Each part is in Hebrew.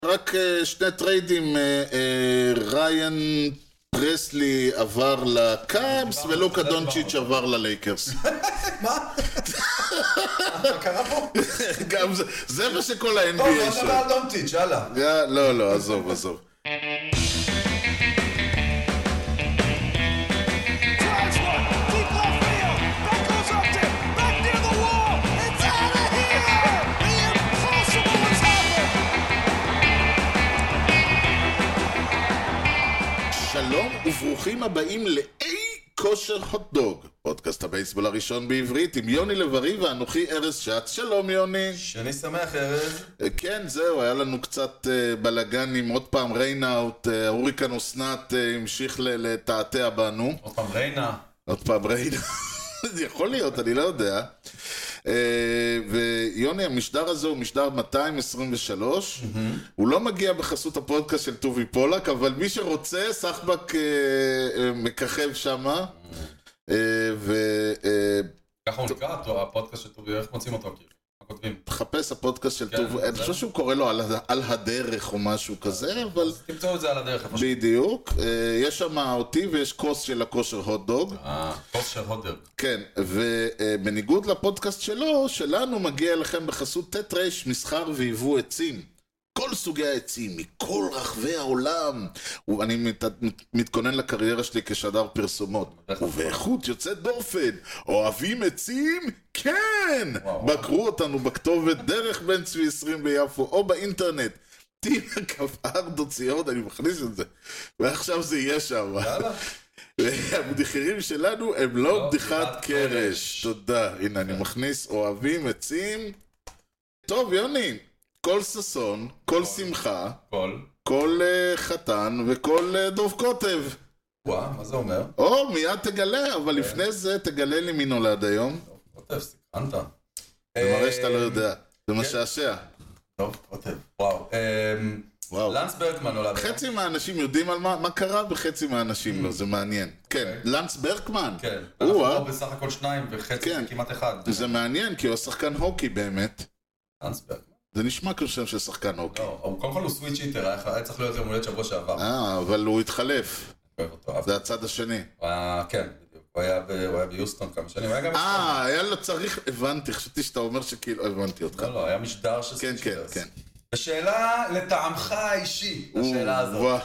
רק שני טריידים, ריין פרסלי עבר לקאבס ולוקה דונצ'יץ' עבר ללייקרס. מה? מה קרה פה? גם זה מה שכל ה-NBA טוב, בוא נדבר על דונצ'יץ', יאללה. לא, עזוב. שלום וברוכים הבאים לאי כושר הוטדוג, פודקאסט הבייסבול הראשון בעברית עם יוני לב-ארי ואנוכי ארז שץ. שלום יוני. שאני שמח ארז. כן, זהו, היה לנו קצת בלגן עם עוד פעם ריינאוט, הוריקן אסנת המשיך לתעתע בנו. עוד פעם ריינה. זה יכול להיות, אני לא יודע. ויוני, המשדר הזה הוא משדר 223. הוא לא מגיע בחסות הפודקאסט של טובי פולק, אבל מי שרוצה, סחבק מככב שמה. ככה הוא נקרא, הפודקאסט של טובי, איך מוצאים אותו? מה כותבים? תחפש הפודקאסט של טובי, אני חושב שהוא קורא לו על הדרך או משהו כזה, אבל... תמצאו את זה על הדרך. בדיוק, יש שם אותי ויש כוס של הכושר הוטדוג. כוס של הוטדוג. כן, ובניגוד לפודקאסט שלנו מגיע לכם בחסות טטרש, מסחר ויבוא עצים. כל סוגי העצים, מכל רחבי העולם. ואני מתכונן לקריירה שלי כשדר פרסומות. ובאיכות יוצאת דופן. אוהבים עצים? כן! בקרו אותנו בכתובת דרך בן צבי 20 ביפו, או באינטרנט. tina.co, אני מכניס את זה. ועכשיו זה יהיה שם. יאללה. והבדיחרים שלנו הם לא בדיחת קרש. תודה. הנה, אני מכניס אוהבים עצים. טוב, יוני. כל ססון, כל שמחה, כל חתן וכל דוב כותב. וואה, מה זה אומר? מיד תגלה, אבל לפני זה תגלה לי מי נולד היום. דוב כותב, סיכנת. זה מראה שאתה לא יודע, זה משעשע. דוב כותב, וואו. לנס ברקמן נולד היום. חצי מהאנשים יודעים על מה קרה וחצי מהאנשים לא, זה מעניין. כן, לנס ברקמן. כן, אנחנו בסך הכל 2 וחצי כמעט 1. זה מעניין כי הוא שחקן הוקי באמת. לנס ברקמן. זה נשמע כמו שם של שחקן הוקי. לא, קודם כל הוא סוויץ' איטר, היה צריך להיות יום הולדת שבוע שעבר. אבל הוא התחלף. זה הצד השני. כן, בדיוק. הוא היה ביוסטון כמה שנים. היה לו צריך, הבנתי, חשבתי שאתה אומר שכאילו, הבנתי אותך. לא, היה משדר של סוויץ' איטר. כן. השאלה לטעמך האישי, השאלה הזאת.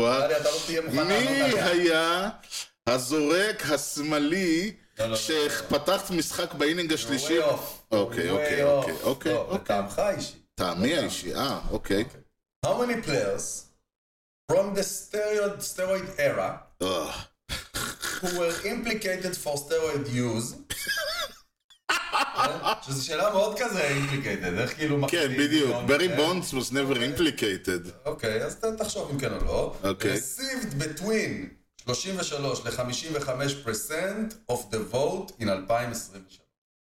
מי היה הזורק השמאלי שפתח משחק באינינג השלישי? אוקיי. לטעמך האישי. טעמי האישי, אוקיי. How many players from the steroid era who were implicated for steroid use? שזו שאלה מאוד כזה implicated, איך כאילו... כן, בדיוק. ברי בונדס was never implicated. אוקיי, אז תחשוב אם כן או לא. received between 33 ל-55% of the vote in 2023.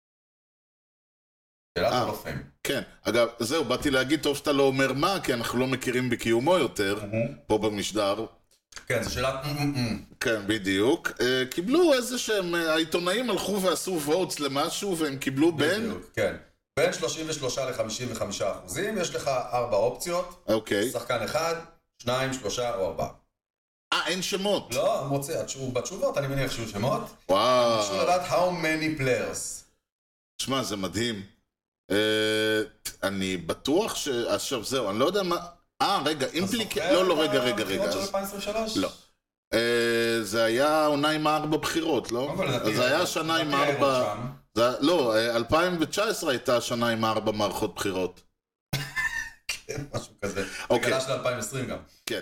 שאלה טוב. כן, אגב, זהו, באתי להגיד טוב שאתה לא אומר מה, כי אנחנו לא מכירים בקיומו יותר, פה במשדר. כן, זו שאלה... כן, בדיוק. קיבלו איזה שהם, העיתונאים הלכו ועשו votes למשהו, והם קיבלו בין... כן, בין 33 ל-55%, יש לך 4 אופציות. אוקיי. שחקן 1, 2, 3 או 4. אין שמות. לא, הוא מוצא, בתשובות אני מניח שהוא שמות. וואו. חשוב לדעת how many players. תשמע, זה מדהים. אני בטוח עכשיו זהו, אני לא יודע מה... רגע, לא, רגע. הבחירות של 2023? לא. זה היה עונה עם 4 בחירות, לא? זה היה שנה עם 4... לא, 2019 הייתה שנה עם 4 מערכות בחירות. כן, משהו כזה. בגלל של 2020 גם. כן.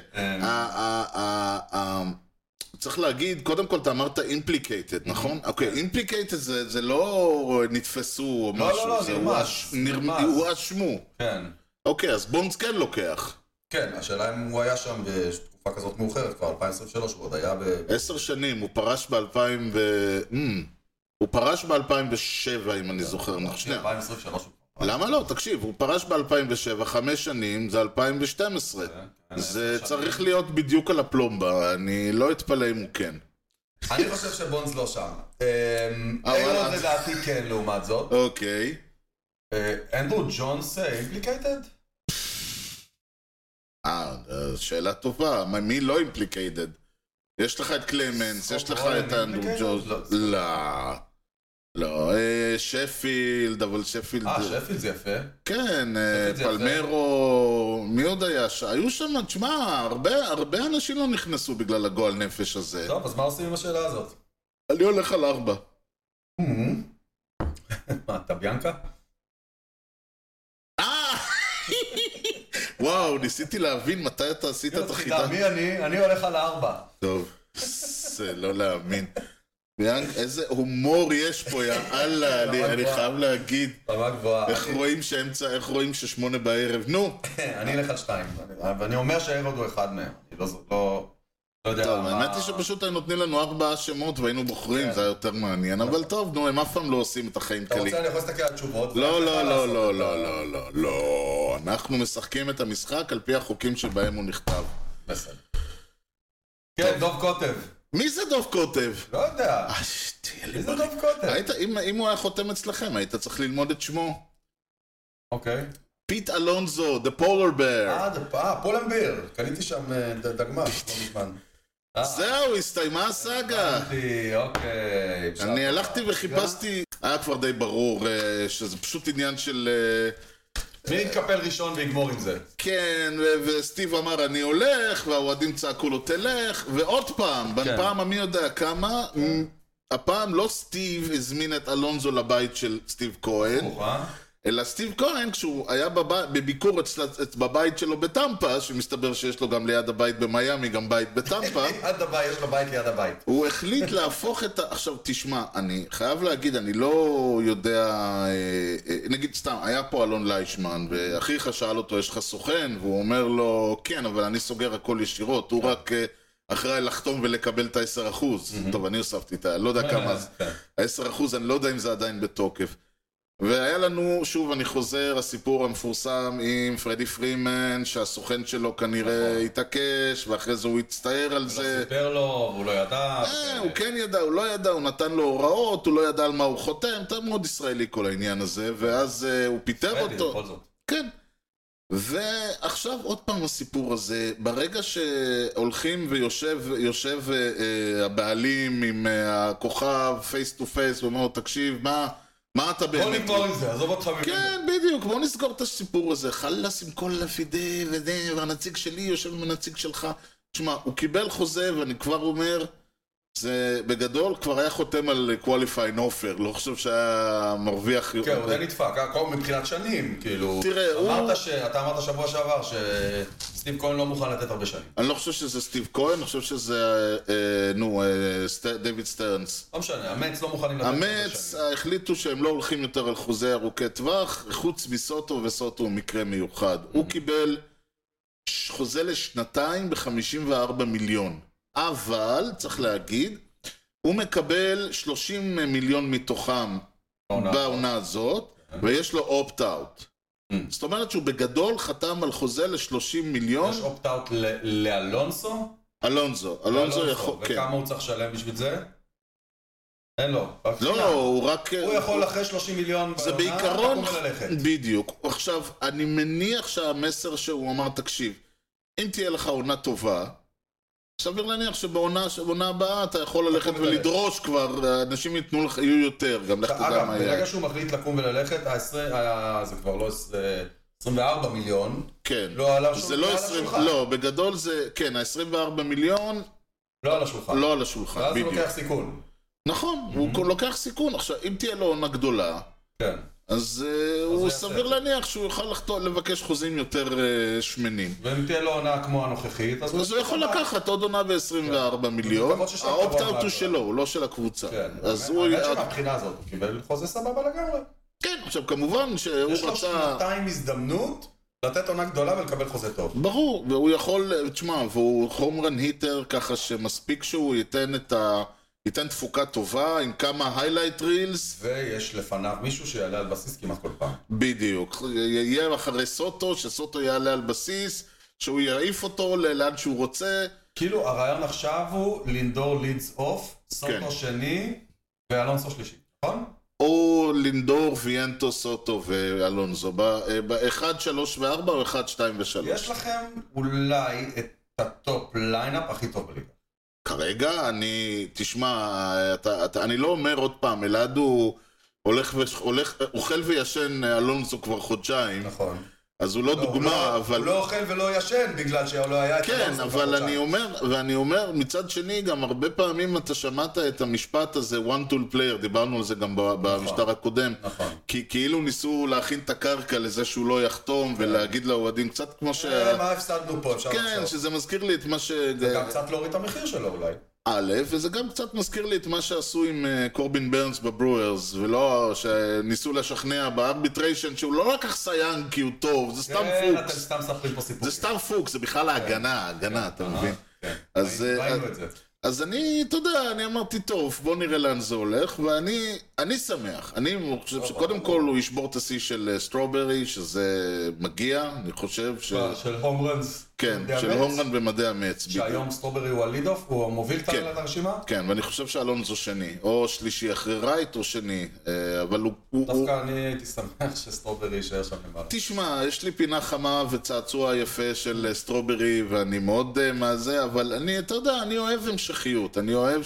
צריך להגיד, קודם כל אתה אמרת implicated, נכון? אוקיי, implicated זה לא נתפסו או משהו. לא, נרמז. הוא אשמו. כן. אוקיי, אז בונדס כן לוקח. כן, השאלה אם הוא היה שם בתקופה כזאת מאוחרת, כבר 2023, הוא עוד היה 10 שנים, הוא פרש הוא פרש ב-2007, אם אני זוכר. 2023. למה לא? תקשיב, הוא פרש ב-2007, 5 שנים, זה 2012. זה צריך להיות בדיוק על הפלומבה, אני לא אתפלא אם הוא כן. אני חושב שבונדס לא שם. איילון לדעתי כן, לעומת זאת. אוקיי. אנדרו ג'ונס implicated? זו שאלה טובה, מי לא אימפליקיידד? יש לך את קלמנס, יש לך את אנדרו ג'וז, לא, שפילד, אבל שפילד... שפילד זה יפה. כן, פלמרו, מי עוד היה? היו שם, תשמע, הרבה אנשים לא נכנסו בגלל הגועל נפש הזה. טוב, אז מה עושים עם השאלה הזאת? אני הולך על 4. מה, אתה ביאנקה? וואו, ניסיתי להבין מתי אתה עשית את החידה. אני הולך על 4. טוב, זה לא להאמין. איזה הומור יש פה, יאללה, אני חייב להגיד. רמה גבוהה. איך רואים ש8 בערב, נו. אני אלך על 2, ואני אומר שהרוד הוא אחד מהם. אני לא יודע. טוב, האמת היא שפשוט היו נותנים לנו 4 שמות והיינו בוחרים, זה היה יותר מעניין, אבל טוב, נו, הם אף פעם לא עושים את החיים קלים. אתה רוצה, אני יכול להסתכל על תשובות? לא, אנחנו משחקים את המשחק על פי החוקים שבהם הוא נכתב. בסדר. כן, דוב כותב. מי זה דוב כותב? לא יודע. מי זה דוב כותב? אם הוא היה חותם אצלכם, היית צריך ללמוד את שמו. אוקיי. פיט אלונזו, The Polar Bear. פולנביר. קניתי שם דגמה, לא מזמן. זהו, הסתיימה הסאגה. אוקיי. אני הלכתי וחיפשתי, היה כבר די ברור שזה פשוט עניין של... מי יתקפל ראשון ויגמור עם זה? כן, וסטיב אמר אני הולך, והאוהדים צעקו לו תלך, ועוד פעם, בפעם המי יודע כמה, הפעם לא סטיב הזמין את אלונזו לבית של סטיב כהן, אלא סטיב כהן, כשהוא היה בביקור בבית שלו בטמפה, שמסתבר שיש לו גם ליד הבית במיימי, גם בית בטמפה. ליד הבית, יש לו בית ליד הבית. הוא החליט להפוך את עכשיו תשמע, אני חייב להגיד, אני לא יודע, נגיד סתם, היה פה אלון ליישמן, ואחיך שאל אותו, יש לך סוכן? והוא אומר לו, כן, אבל אני סוגר הכל ישירות, הוא רק... אחראי לחתום ולקבל את ה10%. טוב, אני הוספתי את ה... לא יודע כמה זה. ה10%, אני לא יודע אם זה עדיין בתוקף. והיה לנו, שוב אני חוזר, הסיפור המפורסם עם פרדי פרימן, שהסוכן שלו כנראה התעקש, ואחרי זה הוא הצטער על זה. הוא לא סיפר לו, הוא לא ידע. הוא כן ידע, הוא לא ידע, הוא נתן לו הוראות, הוא לא ידע על מה הוא חותם, אתה מאוד ישראלי כל העניין הזה, ואז הוא פיטר אותו. כן. ועכשיו עוד פעם הסיפור הזה, ברגע שהולכים ויושב הבעלים עם הכוכב פייס טו פייס ואומר לו תקשיב מה אתה באמת... בוא נגמור עם זה, עזוב אותך ממנו. כן, בדיוק, בוא נסגור את הסיפור הזה, חלס עם כל לפידי וזה, והנציג שלי יושב עם הנציג שלך. תשמע, הוא קיבל חוזה ואני כבר אומר, זה בגדול כבר היה חותם על qualifying offer, לא חושב שהיה מרוויח... כן, הוא די נדפק, מבחינת שנים, כאילו... תראה, אתה אמרת שבוע שעבר שסטיב כהן לא מוכן לתת הרבה שנים. אני לא חושב שזה סטיב כהן, אני חושב שזה, דיוויד סטרנס. לא משנה, המץ לא מוכנים לתת הרבה שנים. המץ החליטו שהם לא הולכים יותר על חוזה ארוכי טווח, חוץ מסוטו, וסוטו הוא מקרה מיוחד. הוא קיבל חוזה לשנתיים ב-54 מיליון. אבל, צריך להגיד, הוא מקבל 30 מיליון מתוכם בעונה הזאת, ויש לו אופט-אאוט. זאת אומרת שהוא בגדול חתם על חוזה ל-30 מיליון. יש אופט-אאוט לאלונסו? אלונסו יכול, כן. וכמה הוא צריך לשלם בשביל זה? אין לו. לא, הוא רק... הוא יכול אחרי 30 מיליון זה בעיקרון, בדיוק. עכשיו, אני מניח שהמסר שהוא אמר, תקשיב, אם תהיה לך עונה טובה, סביר להניח שבעונה הבאה אתה יכול ללכת ולדרוש כבר, אנשים יתנו לך, יהיו יותר, גם לך תדע מה היה. ברגע שהוא מחליט לקום וללכת, זה כבר לא 24 מיליון, כן. לא על השולחן. לא, בגדול זה, כן, ה-24 מיליון, לא על השולחן. לא על השולחן, בדיוק. ואז הוא לוקח סיכון. נכון, הוא לוקח סיכון. עכשיו, אם תהיה לו עונה גדולה, כן. אז הוא סביר להניח שהוא יוכל לבקש חוזים יותר שמנים. ואם תהיה לו עונה כמו הנוכחית, אז הוא יכול לקחת עוד עונה ב-24 מיליון. האופט-אאוט הוא שלו, הוא לא של הקבוצה. האמת שמהבחינה הזאת הוא קיבל חוזה סבבה לגמרי. כן, עכשיו כמובן שהוא רצה... יש לו שנתיים הזדמנות לתת עונה גדולה ולקבל חוזה טוב. ברור, והוא יכול, תשמע, והוא הומרן היטר ככה שמספיק שהוא ייתן תפוקה טובה עם כמה highlight reels. ויש לפניו מישהו שיעלה על בסיס כמעט כל פעם. בדיוק. יהיה אחרי סוטו, שסוטו יעלה על בסיס, שהוא יעיף אותו לאן שהוא רוצה. כאילו הרעיון עכשיו הוא לינדור לידס אוף, סוטו שני ואלונסו שלישי, נכון? או לינדור, ויאנטו, סוטו ואלונזו, ב-1, 3 ו-4 או 1, 2 ו-3. יש לכם אולי את הטופ ליינאפ הכי טוב בליגה. כרגע תשמע, אני לא אומר עוד פעם, אלעד הוא אוכל וישן אלונזו כבר חודשיים. נכון. אז הוא לא דוגמה, אבל... הוא לא אוכל ולא ישן בגלל שלא היה את כן, אבל אני אומר, מצד שני, גם הרבה פעמים אתה שמעת את המשפט הזה, one tool player, דיברנו על זה גם במשטר הקודם, כי כאילו ניסו להכין את הקרקע לזה שהוא לא יחתום, ולהגיד לאוהדים קצת כמו מה הפסדנו פה, אפשר לחשוב. כן, שזה מזכיר לי את מה זה גם קצת להוריד את המחיר שלו אולי. א', וזה גם קצת מזכיר לי את מה שעשו עם קורבין ברנס בברוארס, ולא שניסו לשכנע בארביטריישן שהוא לא לקח סייאנג כי הוא טוב, זה סתם פוקס. אתם סתם ספרים פה סיפורים. זה סתם פוקס, זה בכלל ההגנה, אתה מבין? ראינו את זה. אז אתה יודע, אני אמרתי, טוב, בוא נראה לאן זה הולך, ואני שמח. אני חושב שקודם כל הוא ישבור את השיא של סטרוברי, שזה מגיע, אני חושב ש... של הום רנס. כן, של הום רן במדעי המץ. שהיום סטרוברי הוא הליד אוף, הוא מוביל את הרשימה? כן, ואני חושב שאלונזו שני, או שלישי אחרי רייט או שני, אבל הוא... דווקא אני הייתי שמח שסטרוברי יישאר שם למעלה. תשמע, יש לי פינה חמה וצעצוע יפה של סטרוברי, ואני מאוד מהזה, אבל אתה יודע, אני אוהב המשכיות, אני אוהב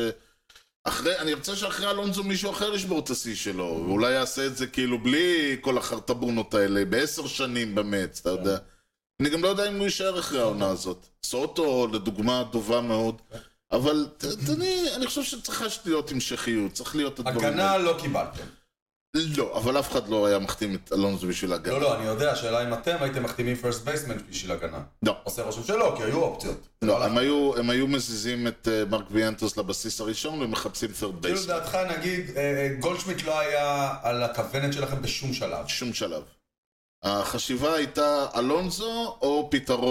אני רוצה שאחרי אלונזו מישהו אחר ישבור את השיא שלו, ואולי יעשה את זה כאילו בלי כל החרטבונות האלה, ב10 שנים במץ, אתה יודע. אני גם לא יודע אם הוא יישאר אחרי העונה הזאת. סוטו, לדוגמה, טובה מאוד. אבל אני חושב שצריכה להיות המשכיות, צריך להיות הדברים. הגנה לא קיבלתם. לא, אבל אף אחד לא היה מחתים את אלונזו בשביל הגנה. לא, אני יודע, השאלה אם אתם הייתם מחתימים פרסט בייסמן בשביל הגנה. לא. עושה רושם שלא, כי היו אופציות. לא, הם היו מזיזים את מרק ויאנטוס לבסיס הראשון ומחפשים פרד בייסמן. כאילו דעתך, נגיד, גולדשמיט לא היה על הכוונת שלכם בשום שלב. שום שלב. החשיבה הייתה אלונזו או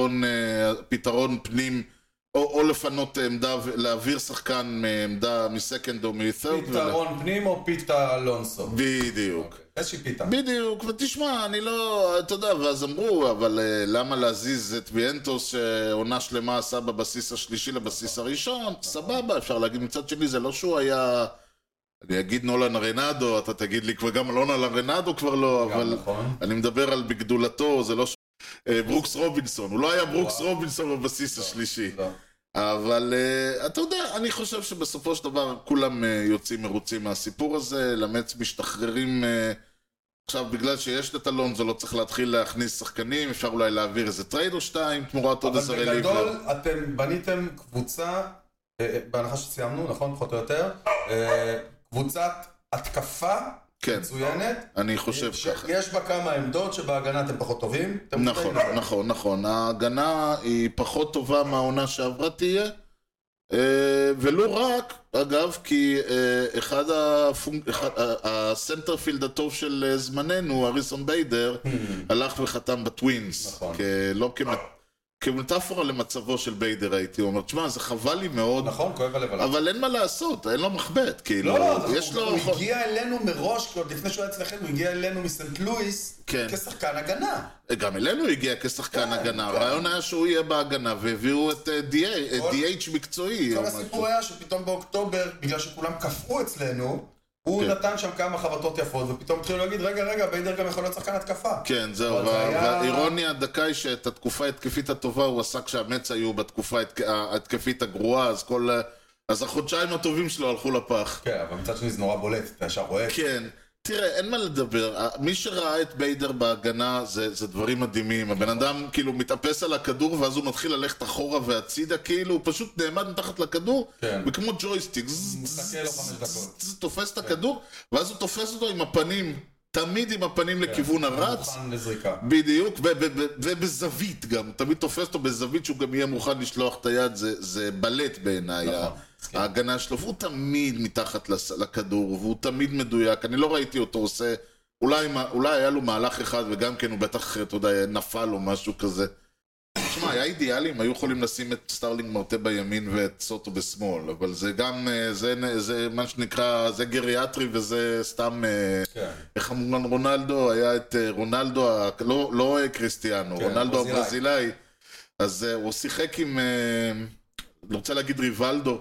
פתרון פנים, או לפנות עמדה, להעביר שחקן מעמדה מסקנד או מת'רד. פתרון פנים או פיטה אלונסו? בדיוק. איזושהי פיטה. בדיוק, ותשמע, אני לא, אתה יודע, ואז אמרו, אבל למה להזיז את ויאנטוס שעונה שלמה עשה בבסיס השלישי לבסיס הראשון? סבבה, אפשר להגיד מצד שני, זה לא שהוא היה... אני אגיד נולן רנדו, אתה תגיד לי, וגם נולן רנדו כבר לא, אבל אני מדבר על בגדולתו, זה לא ברוקס רובינסון, הוא לא היה ברוקס רובינסון בבסיס השלישי. אבל אתה יודע, אני חושב שבסופו של דבר כולם יוצאים מרוצים מהסיפור הזה, למץ משתחררים, עכשיו בגלל שיש את אלונזו לא צריך להתחיל להכניס שחקנים, אפשר אולי להעביר איזה טרייד או שתיים, תמורת עוד 10 ליבר. אבל בגדול אתם בניתם קבוצה, בהנחה שסיימנו, נכון? פחות או יותר, קבוצת התקפה מצוינת. אני חושב ככה. יש בה כמה עמדות שבהגנה אתם פחות טובים. נכון. ההגנה היא פחות טובה מהעונה שעברה תהיה. ולא רק, אגב, כי הסנטרפילד הטוב של זמננו, אריסון ביידר, הלך וחתם בטווינס. לא כמטאפורה למצבו של ביידר הייתי אומר, תשמע, זה חבל לי מאוד. נכון, כואב הלב עליו. אבל אין מה לעשות, אין לו מחבט, כאילו. הוא הגיע אלינו מראש, לפני שהוא היה אצלכם, הוא הגיע אלינו מסנט לואיס כשחקן הגנה. גם אלינו הוא הגיע כשחקן הגנה, הרעיון היה שהוא יהיה בהגנה, והביאו את DH מקצועי. כל הסיפור היה שפתאום באוקטובר, בגלל שכולם קפאו אצלנו, הוא נתן שם כמה חבטות יפות, ופתאום התחילו להגיד, רגע, ביידר גם יכול להיות שחקן התקפה. כן, זהו, והאירוניה הדקה היא שאת התקופה ההתקפית הטובה הוא עשה כשהמץ היו בתקופה ההתקפית הגרועה, אז החודשיים הטובים שלו הלכו לפח. כן, אבל מצד שני זה נורא בולט, אתה ישר רואה. כן, תראה, אין מה לדבר, מי שראה את ביידר בהגנה זה דברים מדהימים, הבן אדם כאילו מתאפס על הכדור ואז הוא מתחיל ללכת אחורה והצידה, כאילו הוא פשוט נעמד מתחת לכדור, וכמו ג'ויסטיק, זה תופס את הכדור, ואז הוא תופס אותו עם הפנים, תמיד עם הפנים לכיוון הרץ, בדיוק, ובזווית גם, תמיד תופס אותו בזווית שהוא גם יהיה מוכן לשלוח את היד, זה בלט בעיניי. ההגנה שלו, והוא תמיד מתחת לכדור, והוא תמיד מדויק, אני לא ראיתי אותו עושה, אולי היה לו מהלך אחד, וגם כן הוא בטח, אתה יודע, נפל או משהו כזה. תשמע, היה אידיאלי, הם היו יכולים לשים את סטארלינג מרטה בימין ואת סוטו בשמאל, אבל זה גם, זה מה שנקרא, זה גריאטרי וזה סתם, איך אמרו רונלדו, היה את רונלדו, לא קריסטיאנו, רונלדו הברזילאי, אז הוא שיחק עם, אני רוצה להגיד ריבלדו,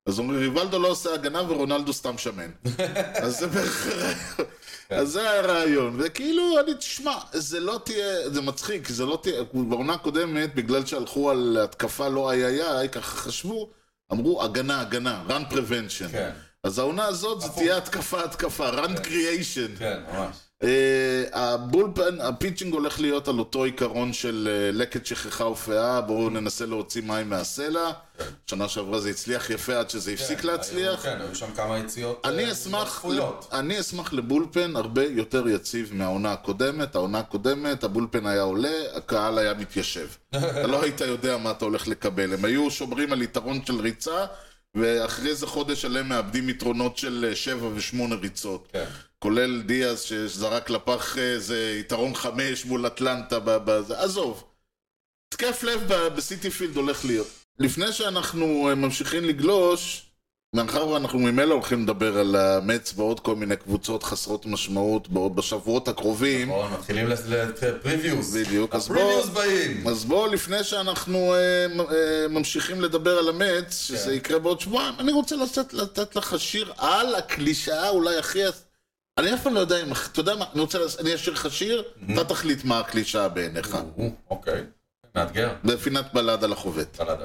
אז אומרים, ריבלדו לא עושה הגנה ורונלדו סתם שמן. אז זה בערך הרעיון. אז זה הרעיון. וכאילו, אני תשמע, זה לא תהיה, זה מצחיק, זה לא תהיה, בעונה הקודמת, בגלל שהלכו על התקפה לא איי, ככה חשבו, אמרו הגנה, run prevention. כן. אז העונה הזאת, זה תהיה התקפה, run creation. כן, ממש. הבולפן, הפיצ'ינג הולך להיות על אותו עיקרון של לקט שכחה ופאה, בואו ננסה להוציא מים מהסלע. שנה שעברה זה הצליח יפה עד שזה הפסיק להצליח. כן, היו שם כמה יציאות. אני אשמח לבולפן הרבה יותר יציב מהעונה הקודמת. העונה הקודמת, הבולפן היה עולה, הקהל היה מתיישב. אתה לא היית יודע מה אתה הולך לקבל. הם היו שומרים על יתרון של ריצה, ואחרי זה חודש עליהם מאבדים יתרונות של 7 ו8 ריצות. כן. כולל דיאז שזרק לפח איזה יתרון 5 מול אטלנטה, עזוב. תקף לב בסיטי פילד הולך להיות. לפני שאנחנו ממשיכים לגלוש, מאחר ואנחנו ממילא הולכים לדבר על המץ ועוד כל מיני קבוצות חסרות משמעות בשבועות הקרובים. נכון, מתחילים לפריוויוז. בדיוק. הפריוויוז באים. אז בואו לפני שאנחנו ממשיכים לדבר על המץ, שזה יקרה בעוד שבועיים, אני רוצה לתת לך שיר על הקלישאה אולי הכי... אני אף פעם לא יודע אם... אתה יודע מה? אני אשאיר לך שיר, אתה תחליט מה הקלישאה בעיניך. אוקיי. מאתגר. בפינת בלד על החובט. בלד.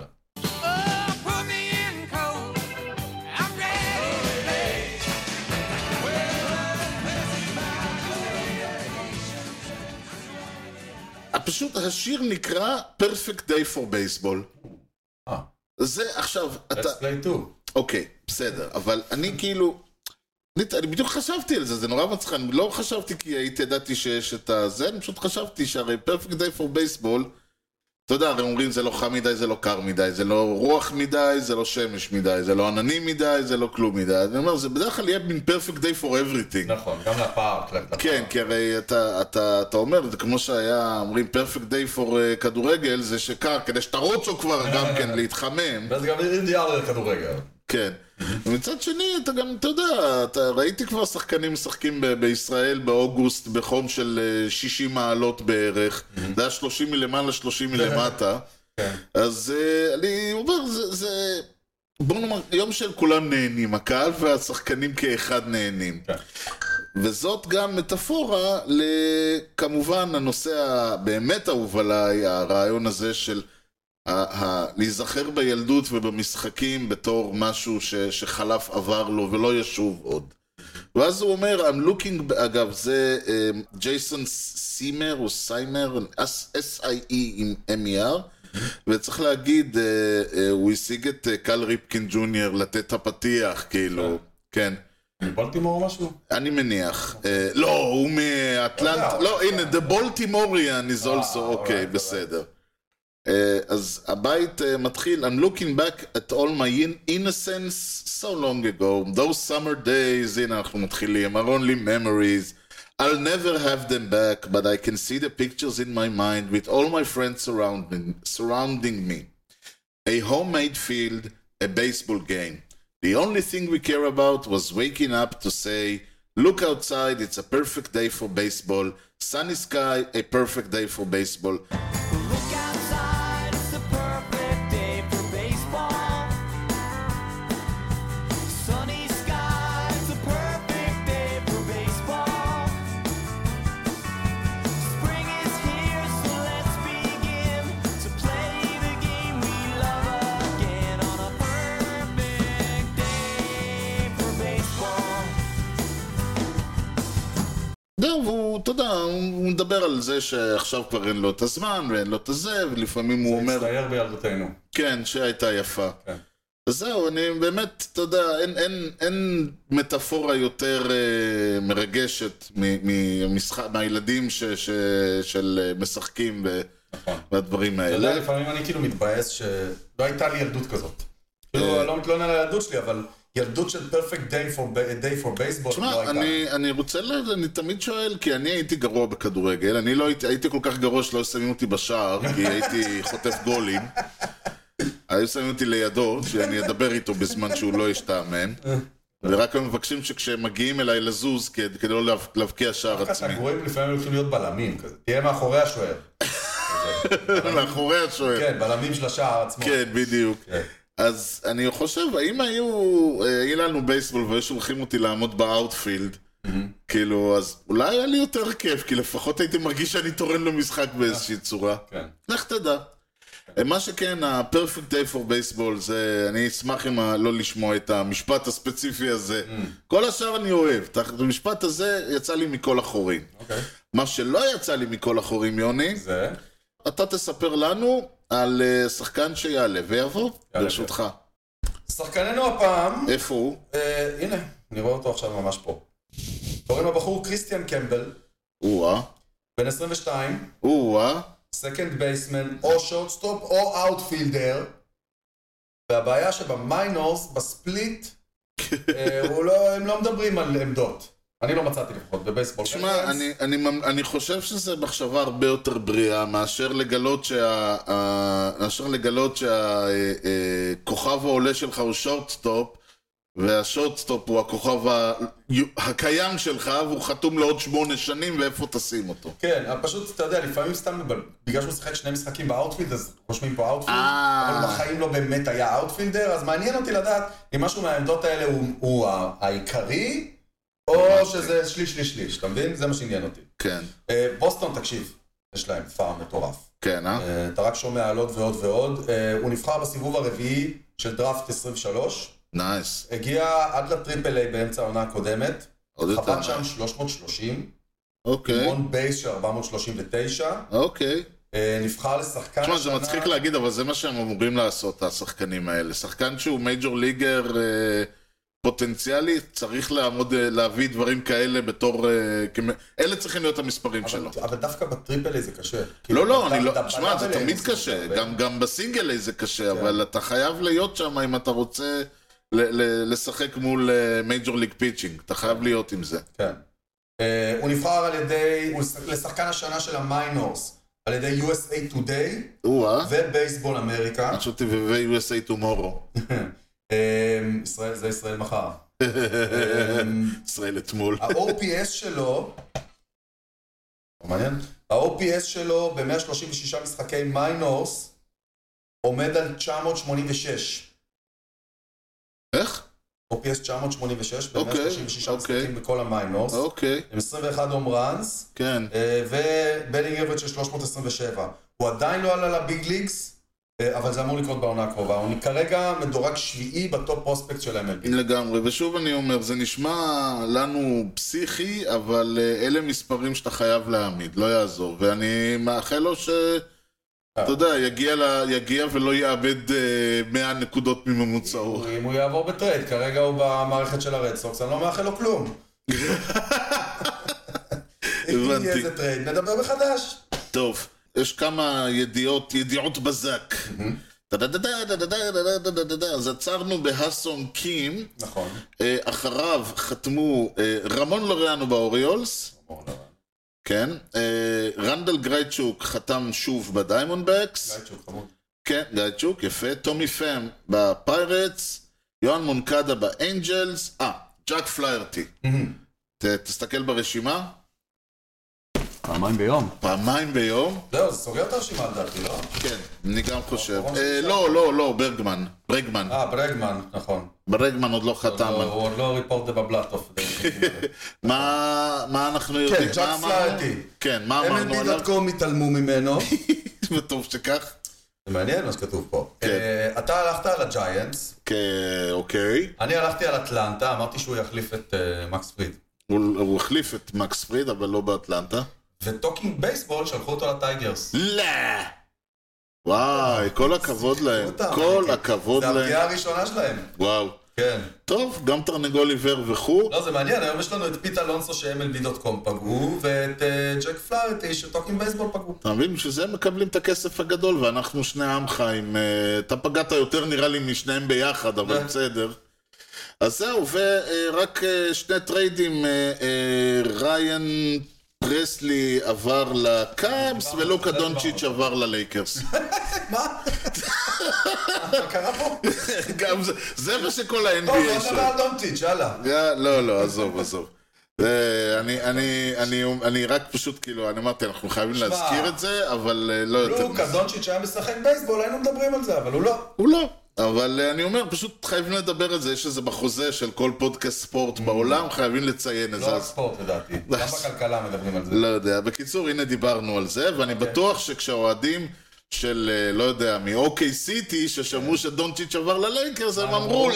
פשוט השיר נקרא Perfect Day for Baseball. זה עכשיו... Let's play too. אוקיי, בסדר. אבל אני כאילו... אני בדיוק חשבתי על זה, זה נורא מצחיק, אני לא חשבתי כי הייתי ידעתי שיש את זה, אני פשוט חשבתי שהרי Perfect Day for Baseball, אתה יודע, הרי אומרים זה לא חם מדי, זה לא קר מדי, זה לא רוח מדי, זה לא שמש מדי, זה לא עננים מדי, זה לא כלום מדי, אני אומר, זה בדרך כלל יהיה מין Perfect Day for Everything. נכון, גם לפארק. כן, כי הרי אתה אומר, זה כמו שהיה, אומרים Perfect Day for כדורגל, זה שקר, כדי שתרוצו כבר גם כן להתחמם. וזה גם אידיאל כדורגל. כן. ומצד שני, אתה גם, אתה יודע, ראיתי כבר שחקנים משחקים בישראל באוגוסט בחום של 60 מעלות בערך, זה היה 30 מלמעלה, 30 מלמטה, אז אני אומר, זה, בוא נאמר, יום של כולם נהנים, הקהל והשחקנים כאחד נהנים. וזאת גם מטאפורה לכמובן הנושא הבאמת אהוב עליי, הרעיון הזה של להיזכר בילדות ובמשחקים בתור משהו שחלף עבר לו ולא ישוב עוד. ואז הוא אומר, I'm looking, אגב, זה ג'ייסון סימר או סיימר, S-I-E עם M-E-R, וצריך להגיד, הוא השיג את קל ריפקין ג'וניור לתת את הפתיח, כאילו, כן. מבולטימור או משהו? אני מניח. לא, הוא מאטלנטה, לא, הנה, The Baltimorean is also, אוקיי, בסדר. אז הבית מתחיל, I'm looking back at all my innocence so long ago, those summer days, הנה אנחנו מתחילים, are only memories, I'll never have them back, but I can see the pictures in my mind with all my friends surrounding me. A homemade field, a baseball game. The only thing we care about was waking up to say, look outside, it's a perfect day for baseball, sunny sky, a perfect day for baseball. והוא, אתה יודע, הוא מדבר על זה שעכשיו כבר אין לו את הזמן ואין לו את זה, ולפעמים הוא אומר... זה הצטייר בילדותינו. כן, שהייתה יפה. כן. אז זהו, אני באמת, אתה יודע, אין מטאפורה יותר מרגשת מהילדים של משחקים והדברים האלה. אתה יודע, לפעמים אני כאילו מתבאס שלא הייתה לי ילדות כזאת. כאילו, לא מתלונן על הילדות שלי, אבל... ילדות של perfect day for baseball. תשמע, אני רוצה, אני תמיד שואל, כי אני הייתי גרוע בכדורגל, אני לא הייתי כל כך גרוע שלא שמים אותי בשער, כי הייתי חוטף גולים. היו שמים אותי לידו, שאני אדבר איתו בזמן שהוא לא ישתעמם. ורק הם מבקשים שכשהם מגיעים אליי לזוז, כדי לא להבקיע שער עצמי. הגרועים לפעמים הולכים להיות בלמים כזה. תהיה מאחורי השוער. מאחורי השוער. כן, בלמים של השער עצמו. כן, בדיוק. אז אני חושב, האם היה לנו בייסבול והיו שולחים אותי לעמוד באאוטפילד, כאילו, אז אולי היה לי יותר כיף, כי לפחות הייתי מרגיש שאני תורן לו משחק באיזושהי צורה. כן. לך תדע. מה שכן, ה-Perfect Day for Baseball, זה, אני אשמח אם לא לשמוע את המשפט הספציפי הזה. כל השאר אני אוהב. את המשפט הזה יצא לי מכל החורים. מה שלא יצא לי מכל החורים, יוני, זה? אתה תספר לנו על שחקן שיעלה ויבוא, ברשותך. שחקננו הפעם... איפה הוא? הנה, אני רואה אותו עכשיו ממש פה. קוראים לבחור קריסטיאן קמבל. או-אה. בן 22. או-אה. סקנד בייסמן, או שורטסטופ, או אאוטפילדר. והבעיה שבמיינורס, בספליט, הם לא מדברים על עמדות. אני לא מצאתי לפחות בבייסבול. תשמע, אני חושב שזה מחשבה הרבה יותר בריאה מאשר לגלות שהכוכב העולה שלך הוא שורטסטופ, והשורטסטופ הוא הכוכב הקיים שלך, והוא חתום לעוד 8 שנים, ואיפה תשים אותו? כן, פשוט, אתה יודע, לפעמים סתם, בגלל שהוא שיחק 2 משחקים באאוטפילד, אז רושמים פה אאוטפילד, אבל בחיים לא באמת היה אאוטפילדר, אז מעניין אותי לדעת אם משהו מהעמדות האלה הוא העיקרי, או שזה שליש, אתה מבין? זה מה שעניין אותי. כן. בוסטון, תקשיב, יש להם פארם מטורף. כן, אתה רק שומע על עוד ועוד ועוד. הוא נבחר בסיבוב הרביעי של דראפט 23. נייס. הגיע עד לטריפל איי באמצע העונה הקודמת. חבט שם 330. אוקיי. מון בייס של 439. אוקיי. נבחר לשחקן השנה... תשמע, זה מצחיק להגיד, אבל זה מה שהם אמורים לעשות, השחקנים האלה. שחקן שהוא מייג'ור ליגר פוטנציאלי, צריך להביא דברים כאלה בתור... אלה צריכים להיות המספרים שלו. אבל דווקא בטריפל איי זה קשה. לא, תשמע, זה תמיד קשה. גם בסינגל איי זה קשה, אבל אתה חייב להיות שם אם אתה רוצה לשחק מול מייג'ור ליג פיצ'ינג. אתה חייב להיות עם זה. כן. הוא נבחר על ידי... הוא לשחקן השנה של המיינורס. על ידי USA Today ובייסבול אמריקה. אני חושבתי ו-USA Tomorrow. זה ישראל מחר. ישראל אתמול. ה-OPS שלו, מעניין, ה-OPS שלו ב-136 משחקי מיינורס עומד על 986. איך? OPS 986 ב-136 משחקים בכל המיינורס. אוקיי. עם 21 הום ראנס. כן. ובטינג אברג' של 327. הוא עדיין לא עלה לביג ליגס. אבל זה אמור לקרות בעונה הקרובה. הוא כרגע מדורג 7 בטופ פרוספקט של MLB. לגמרי, ושוב אני אומר, זה נשמע לנו פסיכי, אבל אלה מספרים שאתה חייב להעמיד, לא יעזור. ואני מאחל לו ש... אתה יודע, יגיע ולא יאבד 100 נקודות מממוצעו. אם הוא יעבור בטרייד, כרגע הוא במערכת של הרד סוקס, אני לא מאחל לו כלום. אם יהיה איזה טרייד, נדבר מחדש. טוב. יש כמה ידיעות בזק. אז עצרנו בהסון קים. נכון. אחריו חתמו רמון לוריאנו באוריולס. כן. רנדל גרייצ'וק חתם שוב בדיימונדבקס. גרייצ'וק, חמוד. כן, גרייצ'וק, יפה. טומי פאם בפיירטס. יוהן מונקדה באנג'לס. ג'אק פליירטי. תסתכל ברשימה. פעמיים ביום. זהו, זה סוגר את הרשימה לדעתי, לא? כן, אני גם חושב. לא, ברגמן. ברגמן, נכון. ברגמן עוד לא חתם. הוא עוד לא ריפורט בבלאטוף. מה אנחנו יודעים? כן, ג'אק פליירטי. כן, מה אמרנו עליו? MLB.com התעלמו ממנו. וטוב שכך. זה מעניין מה שכתוב פה. אתה הלכת על הג'יינטס. אוקיי. אני הלכתי על אטלנטה, אמרתי שהוא יחליף את מקס פריד. הוא החליף את מקס פריד, אבל לא באטלנטה. וטוקינג בייסבול שלחו אותו לטייגרס. לא! וואי, כל הכבוד להם. כל הכבוד להם. זה הפגיעה הראשונה שלהם. וואו. כן. טוב, גם תרנגול עיוור וכו'. לא, זה מעניין, היום יש לנו את פיט אלונסו ש-MLB.com פגעו, ואת ג'ק פליירטי שטוקינג בייסבול פגעו. אתה מבין, בשביל זה הם מקבלים את הכסף הגדול, ואנחנו שני עמך עם... אתה פגעת יותר נראה לי משניהם ביחד, אבל בסדר. אז זהו, ורק 2 טריידים, ריין פרסלי עבר לקאבס, ולוקה דונצ'יץ' עבר ללייקרס. מה? מה קרה פה? גם זה מה שכל ה-NBA טוב, לא נדבר על דונצ'יץ', יאללה. לא, עזוב. אני רק פשוט כאילו, אני אמרתי, אנחנו חייבים להזכיר את זה, אבל לא יותר. לוקה דונצ'יץ' היה משחק בייסבול, היינו מדברים על זה, אבל הוא לא. הוא לא. אבל אני אומר, פשוט חייבים לדבר על זה, יש איזה בחוזה של כל פודקאסט ספורט בעולם, חייבים לציין את זה. לא רק ספורט לדעתי, גם בכלכלה מדברים על זה. לא יודע, בקיצור, הנה דיברנו על זה, ואני בטוח שכשהאוהדים של, לא יודע, מאוקיי סיטי, ששמעו שדונצ'יץ' עבר ללייקרס, הם אמרו,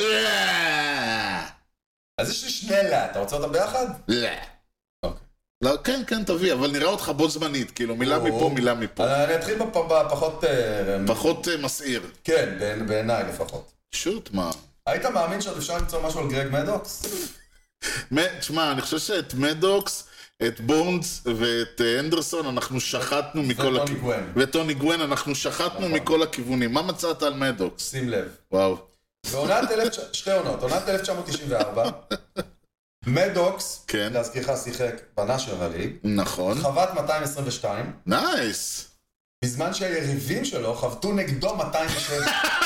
אז יש לי שני אתה רוצה אותם ביחד? לא, כן, תביא, אבל נראה אותך בו זמנית, כאילו, מילה מפה, מילה מפה. אני אתחיל בפחות... פחות מסעיר. כן, בעיניי לפחות. שוט, מה? היית מאמין שעוד אפשר למצוא משהו על גרג מדוקס? תשמע, אני חושב שאת מדוקס, את בונדס ואת אנדרסון, אנחנו שחטנו מכל... וטוני גוון, אנחנו שחטנו מכל הכיוונים. מה מצאת על מדוקס? שים לב. וואו. שתי עונות, עונת 1994, מדוקס, כן. להזכירך שיחק בנאשונל ליג, נכון. חבט 222, נייס. בזמן שהיריבים שלו חבטו נגדו 207.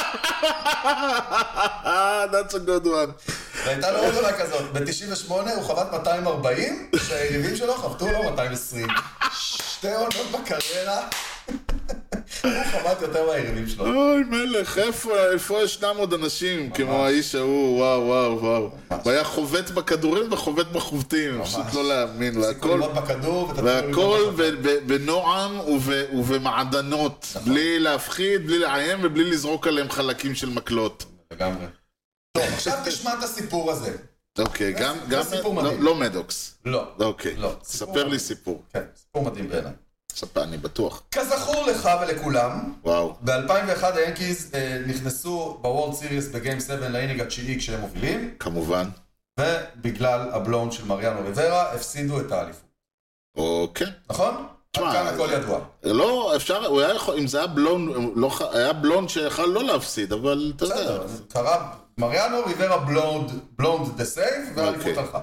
That's a good one. והייתה לו עוד עונה כזאת, ב-98 הוא חבט 240, שהיריבים שלו חבטו לו 220. שתי עונות בקריירה. הוא חבט יותר מהיריבים שלו. אוי מלך, איפה ישנם עוד אנשים כמו האיש ההוא, וואו. הוא היה חובט בכדורים וחובט בחובטים, פשוט לא להאמין. והכל בנועם ובמעדנות, בלי להפחיד, בלי לעיים ובלי לזרוק עליהם חלקים של מקלות. לגמרי. טוב, עכשיו תשמע את הסיפור הזה. אוקיי, גם לא מדוקס. לא. אוקיי, ספר לי סיפור. כן, סיפור מדהים בעיניי. ספר, אני בטוח. כזכור לך ולכולם, וואו. ב-2001 היאנקיז נכנסו בוורד סיריוס בגיים 7 לאינינג התשיעי כשהם מובילים. כמובן. ובגלל הבלון של מריאנו ריברה, הפסידו את האליפות. אוקיי. נכון? כאן הכל ידוע. לא, אפשר, הוא היה יכול, אם זה היה בלון, היה בלון שיכל לא להפסיד, אבל אתה יודע. בסדר, קרה, מריאנו ריברה בלונד דה סייב, והאליפות הלכה.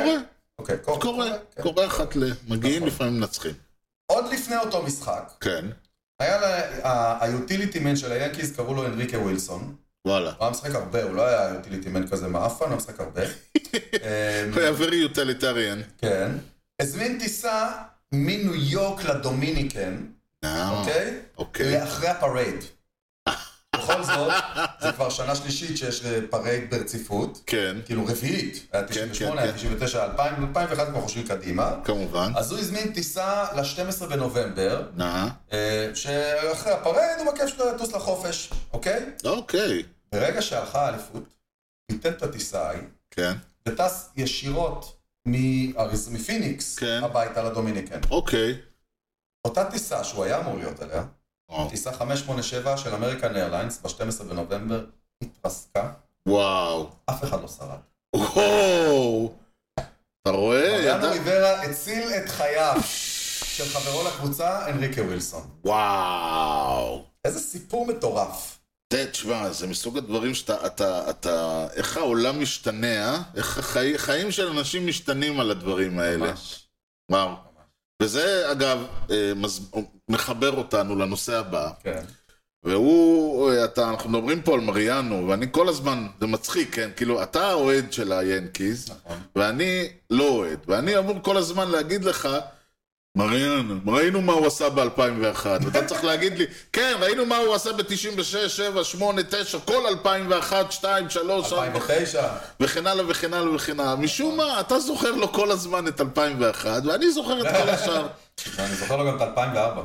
קורה אחת מגיעים לפעמים נצחים. עוד לפני אותו משחק, כן. היה היוטיליטי מן של היאנקיז, קראו לו אנריקה ווילסון. וואלה. הוא היה משחק הרבה, הוא לא היה יוטיליטי מן כזה מאפן, הוא היה משחק הרבה. הוא היה very utilitarian. כן. הזמין טיסה מניו יורק לדומיניקן, אוקיי? לאחרי הפרייד. בכל זאת, זה כבר שנה שלישית שיש פרייד ברציפות. כן. כאילו רביעית. היה 98, היה 99, 2000, 2001 כבר חושבים קדימה. כמובן. אז הוא הזמין טיסה ל-12 בנובמבר. שאחרי הפרייד הוא מבקש לטוס לחופש. אוקיי? אוקיי. ברגע שהלכה האליפות, ניתן את הטיסה ההיא. כן. וטס ישירות מפיניקס הביתה לדומיניקן. אוקיי. אותה טיסה שהוא היה אמור להיות עליה, טיסה 587 של אמריקן איירליינס ב-12 בנובמבר, התרסקה. וואו. אף אחד לא שרד. וואו. אתה רואה? מריאנו ריברה הציל את חייו של חברו לקבוצה, אנריקה ווילסון. וואו. איזה סיפור מטורף. תשמע, זה מסוג הדברים שאתה, איך העולם משתנה, איך החיים של אנשים משתנים על הדברים האלה. ממש. וואו. וזה, אגב, מחבר אותנו לנושא הבא. כן. אנחנו מדברים פה על מריאנו, ואני כל הזמן, זה מצחיק, כן? כאילו, אתה אוהד של היאנקיז, ואני לא אוהד. ואני אמור כל הזמן להגיד לך, מריאנו, ראינו מה הוא עשה ב-2001, ואתה צריך להגיד לי, כן, ראינו מה הוא עשה ב-96, 7, 8, 9, כל 2001, 2, 3, 2009, וכן הלאה וכן הלאה וכן הלאה. משום מה, אתה זוכר לו כל הזמן את 2001, ואני זוכר את כל השאר. אני זוכר לו גם את 2004.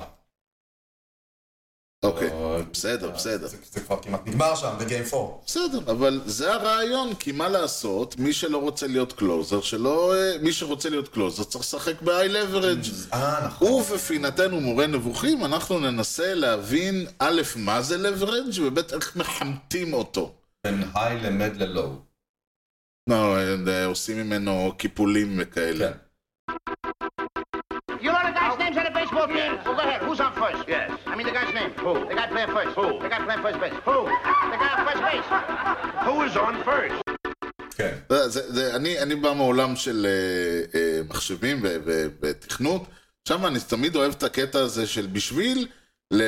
אוקיי, בסדר. זה כבר כמעט נגמר שם, בגיים 4. בסדר, אבל זה הרעיון, כי מה לעשות, מי שלא רוצה להיות קלוזר, מי שרוצה להיות קלוזר צריך לשחק ב-high leverage. נכון. ובפינתנו מורה נבוכים, אנחנו ננסה להבין א', מה זה leverage, וב', איך מחמתים אותו. בין high למד ללואו. לא, עושים ממנו קיפולים וכאלה. כן. You know the guy's names on the baseball team? Well, go ahead. Who's on first? Yes. I mean the guy's name. Who? The guy playing first. Who? The guy playing first base. Who? The guy on first base. Who is on first? כן. אני בא מעולם של מחשבים ותכנות, שם אני תמיד אוהב את הקטע הזה של בשביל,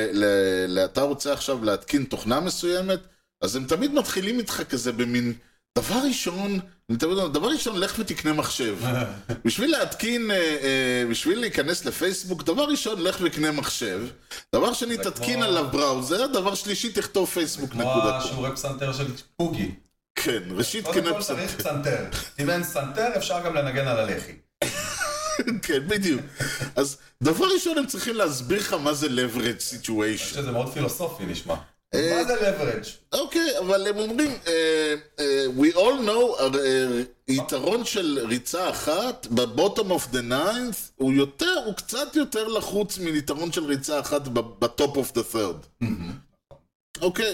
אתה רוצה עכשיו להתקין תוכנה מסוימת, אז הם תמיד מתחילים איתך כזה במין דבר ראשון, לך ותקנה מחשב. בשביל להתקין, בשביל להיכנס לפייסבוק, דבר ראשון, לך וקנה מחשב. דבר שני, תתקין עליו בראוזר. דבר שלישי, תכתוב פייסבוק כמו השיעורי פסנתר של פוגי. כן, ראשית קודם קנה כל פסנתר. צריך פסנתר. אם אין פסנתר, אפשר גם לנגן על הלחי. כן, בדיוק. אז דבר ראשון, הם צריכים להסביר לך מה זה leverage situation. שזה מאוד פילוסופי נשמע. מה זה leverage? אוקיי, אבל הם אומרים, we all know, יתרון של ריצה אחת, ב-bottom of the ninth, הוא קצת יותר לחוץ מיתרון של ריצה אחת ב-top of the third. אוקיי,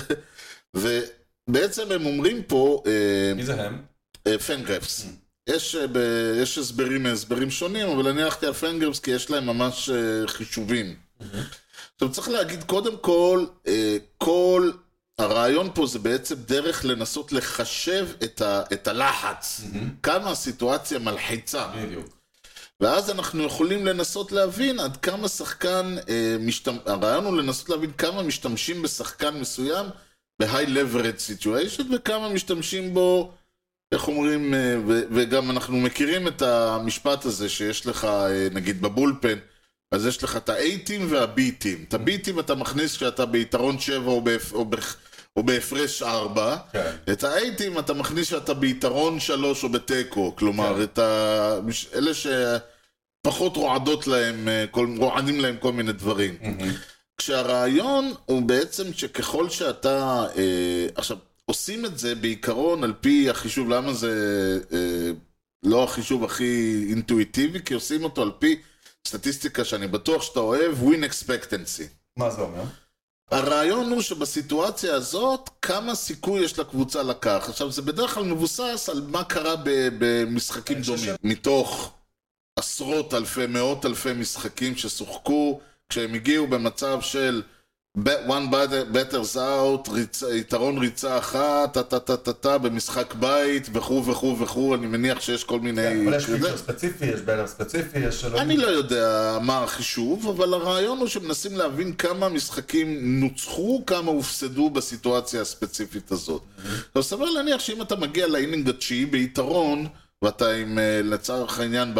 ובעצם הם אומרים פה, מי זה הם? פנגרפס. יש הסברים שונים, אבל אני הלכתי על פנגרפס כי יש להם ממש חישובים. עכשיו צריך להגיד, קודם כל הרעיון פה זה בעצם דרך לנסות לחשב את הלחץ, כמה הסיטואציה מלחיצה. בדיוק. ואז אנחנו יכולים לנסות להבין עד כמה שחקן, הרעיון הוא לנסות להבין כמה משתמשים בשחקן מסוים ב-high leverage situation, וכמה משתמשים בו, איך אומרים, וגם אנחנו מכירים את המשפט הזה שיש לך, נגיד בבולפן, אז יש לך את ה-A-Team וה-B-Team. את ה-B-Team אתה מכניס כשאתה ביתרון 7 או בהפרש 4. כן. את ה-A-Team אתה מכניס כשאתה ביתרון 3 או בתיקו. כלומר, כן. אלה שפחות רועדים להם כל מיני דברים. כשהרעיון הוא בעצם שככל שאתה... עכשיו, עושים את זה בעיקרון על פי החישוב. למה זה לא החישוב הכי אינטואיטיבי? כי עושים אותו על פי... סטטיסטיקה שאני בטוח שאתה אוהב, win expectancy. מה זה אומר? הרעיון הוא שבסיטואציה הזאת, כמה סיכוי יש לקבוצה לקח. עכשיו, זה בדרך כלל מבוסס על מה קרה במשחקים דומים. מתוך עשרות אלפי, מאות אלפי משחקים ששוחקו, כשהם הגיעו במצב של one batters out, יתרון ריצה אחת, במשחק בית, וכו', אני מניח שיש כל מיני... אבל יש חישוב ספציפי, יש בלר ספציפי, יש... אני לא יודע מה החישוב, אבל הרעיון הוא שמנסים להבין כמה משחקים נוצחו, כמה הופסדו בסיטואציה הספציפית הזאת. עכשיו, סביר להניח שאם אתה מגיע לאינינג התשיעי ביתרון, ואתה עם, לצורך העניין,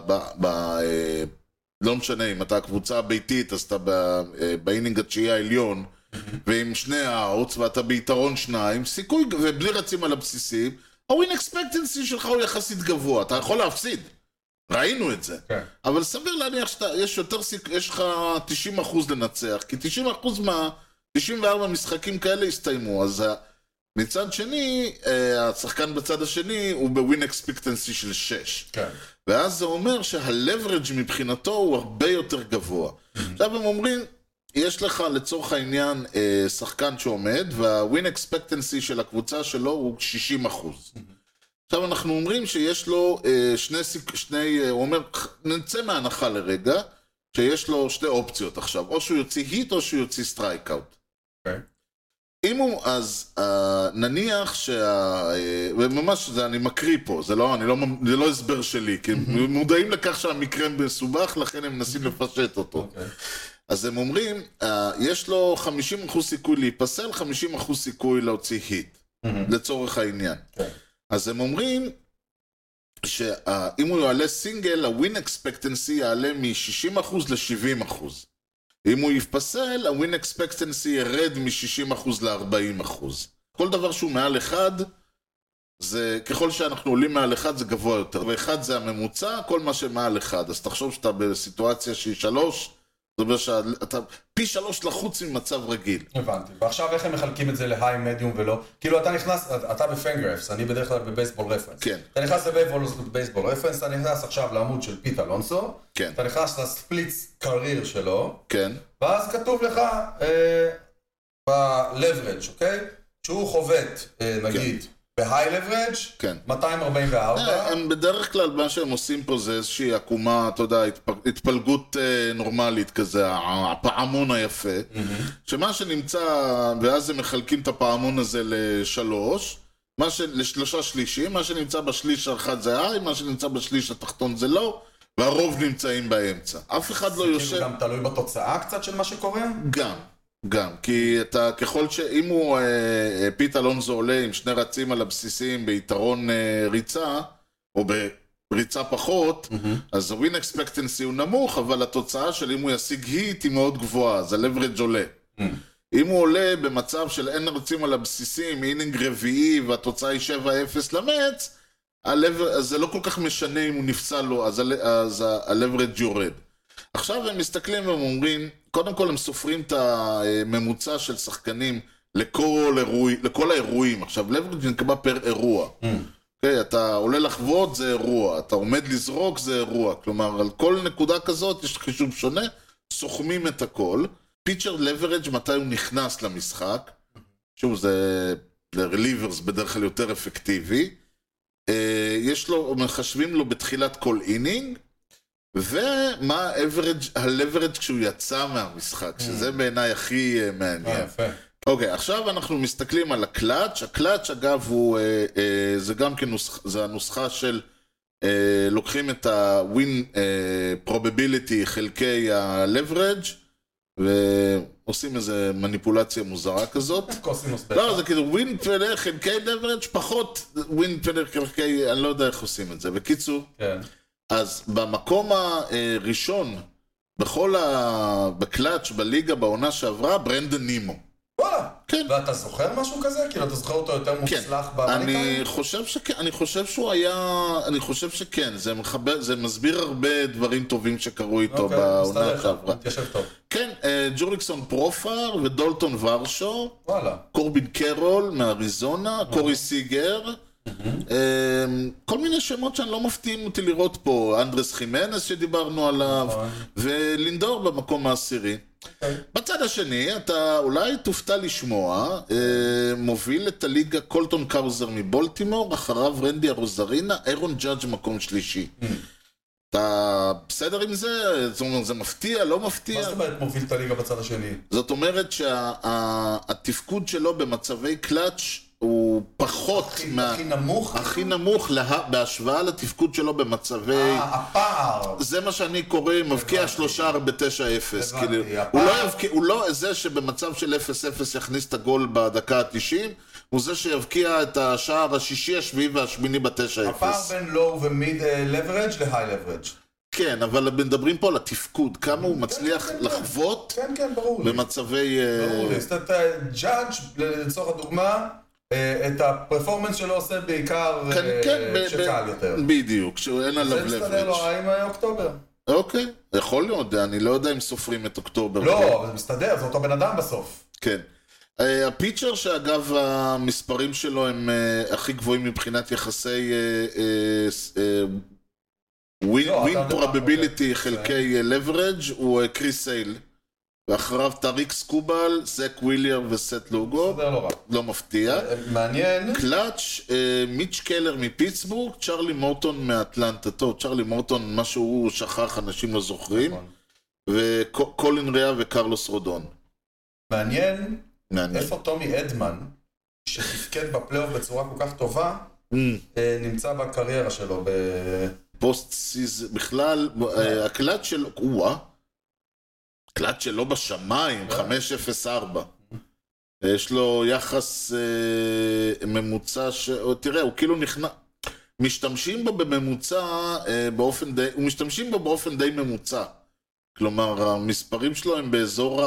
לא משנה, אם אתה הקבוצה הביתית, אז אתה באינינג התשיעי העליון, ועם שני האוטס, ואתה ביתרון 2, סיכוי, ובלי רצים על הבסיסים, ה-win expectancy שלך הוא יחסית גבוה, אתה יכול להפסיד. ראינו את זה. Okay. אבל סביר להניח שיש לך 90% לנצח, כי 90% 94 משחקים כאלה הסתיימו, אז מצד שני, השחקן בצד השני הוא ב-win expectancy של 6. כן. ואז זה אומר שה-leverage מבחינתו הוא הרבה יותר גבוה. עכשיו הם אומרים, יש לך לצורך העניין שחקן שעומד, וה-win expectancy של הקבוצה שלו הוא 60%. עכשיו אנחנו אומרים שיש לו הוא אומר, נצא מההנחה לרגע, שיש לו שתי אופציות עכשיו, או שהוא יוציא היט או שהוא יוציא סטרייקאוט. אוקיי. אם הוא, אז נניח וממש זה אני מקריא פה, זה לא הסבר שלי, כי הם מודעים לכך שהמקרה מסובך, לכן הם מנסים לפשט אותו. אז הם אומרים, יש לו 50% סיכוי להיפסל, 50% סיכוי להוציא היט, לצורך העניין. אז הם אומרים, שאם הוא יעלה סינגל, ה-win expectancy יעלה מ-60% ל-70%. אם הוא יפסל, ה-win expectancy ירד מ-60% ל-40%. כל דבר שהוא מעל 1, זה, ככל שאנחנו עולים מעל 1 זה גבוה יותר. ו-1 זה הממוצע, כל מה שמעל 1. אז תחשוב שאתה בסיטואציה שהיא 3, זאת אומרת שאתה פי 3 לחוץ ממצב רגיל. הבנתי. ועכשיו איך הם מחלקים את זה להיי, מדיום ולא? כאילו אתה נכנס, אתה בפנגרפס, אני בדרך כלל בבייסבול רפרנס. כן. אתה נכנס לבייסבול רפרנס, אתה נכנס עכשיו לעמוד של פיט אלונסו. כן. אתה נכנס לספליץ קרייר שלו. כן. ואז כתוב לך ב-leverage, אוקיי? שהוא חובט, נגיד, בהיי לברג' 244. הם בדרך כלל מה שהם עושים פה זה איזושהי עקומה, אתה יודע, התפלגות נורמלית כזה, הפעמון היפה, שמה שנמצא, ואז הם מחלקים את הפעמון הזה לשלוש, לשלושה שלישים, מה שנמצא בשליש האחד זה היי, מה שנמצא בשליש התחתון זה לא, והרוב נמצאים באמצע. אף אחד לא יושב... זה גם תלוי בתוצאה קצת של מה שקורה? גם. גם, כי אתה, ככל שאם הוא, פיט אלונזו עולה עם שני רצים על הבסיסים ביתרון ריצה, או בריצה פחות, אז ה-win expectancy הוא נמוך, אבל התוצאה של אם הוא ישיג היט היא מאוד גבוהה, אז ה-leverage עולה. אם הוא עולה במצב של אין רצים על הבסיסים, אינינג רביעי, והתוצאה היא 7-0 למץ, אז זה לא כל כך משנה אם הוא נפסל לו, אז ה-leverage יורד. עכשיו הם מסתכלים והם אומרים, קודם כל הם סופרים את הממוצע של שחקנים לכל האירועים. עכשיו, leverage נקבע פר אירוע. Okay, אתה עולה לחוות זה אירוע, אתה עומד לזרוק זה אירוע. כלומר, על כל נקודה כזאת יש חישוב שונה, סוכמים את הכל. פיצ'ר leverage מתי הוא נכנס למשחק. שוב, זה ל-relievers בדרך כלל יותר אפקטיבי. יש לו, מחשבים לו בתחילת כל אינינג, ומה ה-leverage כשהוא יצא מהמשחק, שזה בעיניי הכי מעניין. אוקיי, עכשיו אנחנו מסתכלים על הקלאץ'. הקלאץ' אגב הוא, זה גם כן זה הנוסחה של, לוקחים את ה-win probability חלקי ה-leverage, ועושים איזה מניפולציה מוזרה כזאת. לא, זה כאילו win חלקי leverage, פחות win חלקי, אני לא יודע איך עושים את זה. בקיצור, אז במקום הראשון, בקלאץ' בליגה בעונה שעברה, ברנדן נימו. וואלה, כן. ואתה זוכר משהו כזה? כאילו אתה זוכר אותו יותר מוצלח אני חושב שכן, אני חושב שהוא היה, אני חושב שכן, זה מסביר הרבה דברים טובים שקרו איתו בעונה שעברה. מתיישב טוב. כן, ג'וריקסון פרופר ודולטון ורשו, וואלה. קורבין קרול מאריזונה, קורי סיגר, כל מיני שמות שאני לא מפתיעים אותי לראות פה, אנדרס חימנס שדיברנו עליו, ולינדור במקום העשירי. בצד השני, אתה אולי תופתע לשמוע, מוביל את הליגה קולטון קאוזר מבולטימור, אחריו רנדי הרוזרינה, אירון ג'אדג' מקום שלישי. אתה בסדר עם זה? זאת אומרת, זה מפתיע, לא מפתיע? מה זאת אומרת מוביל את הליגה בצד השני? זאת אומרת שהתפקוד שלו במצבי קלאץ' הוא פחות הכי נמוך בהשוואה לתפקוד שלו במצבי הפער זה מה שאני קורא מבקיע 3 ב-9-0 הוא לא זה שבמצב של 0-0 יכניס את הגול בדקה ה-90 הוא זה שיבקיע את השער השישי, השביעי והשמיני ב-9-0 הפער בין לואו ומיד לברג' להי לברג' כן, אבל מדברים פה על התפקוד, כמה הוא מצליח לחוות במצבי ברור לי, זאת ג'אדג' לצורך הדוגמה את הפרפורמנס שלו עושה בעיקר שקל יותר. בדיוק, שאין עליו לברג'. זה מסתדר לו עם אוקטובר. אוקיי, יכול להיות, אני לא יודע אם סופרים את אוקטובר. לא, אבל זה מסתדר, זה אותו בן אדם בסוף. כן. הפיצ'ר שאגב המספרים שלו הם הכי גבוהים מבחינת יחסי win probability חלקי leverage הוא קריס סייל. ואחריו טריק סקובל, זק וויליאר וסט לוגו. לא מפתיע. מעניין. קלאץ', מיץ' קלר מפיטסבורג, צ'רלי מורטון מאטלנטה. טוב, צ'רלי מורטון, מה שהוא שכח, אנשים לא זוכרים. וקולין ריאה וקרלוס רודון. מעניין. איפה טומי אדמן, שתפקד בפלייאוף בצורה כל כך טובה, נמצא בקריירה שלו. פוסט סיז, בכלל, הקלאץ' של... קלאץ' שלו בשמיים, 5-0-4. יש לו יחס ממוצע תראה, הוא כאילו נכנע... משתמשים בו בממוצע באופן די... הוא משתמשים בו באופן די ממוצע. כלומר, המספרים שלו הם באזור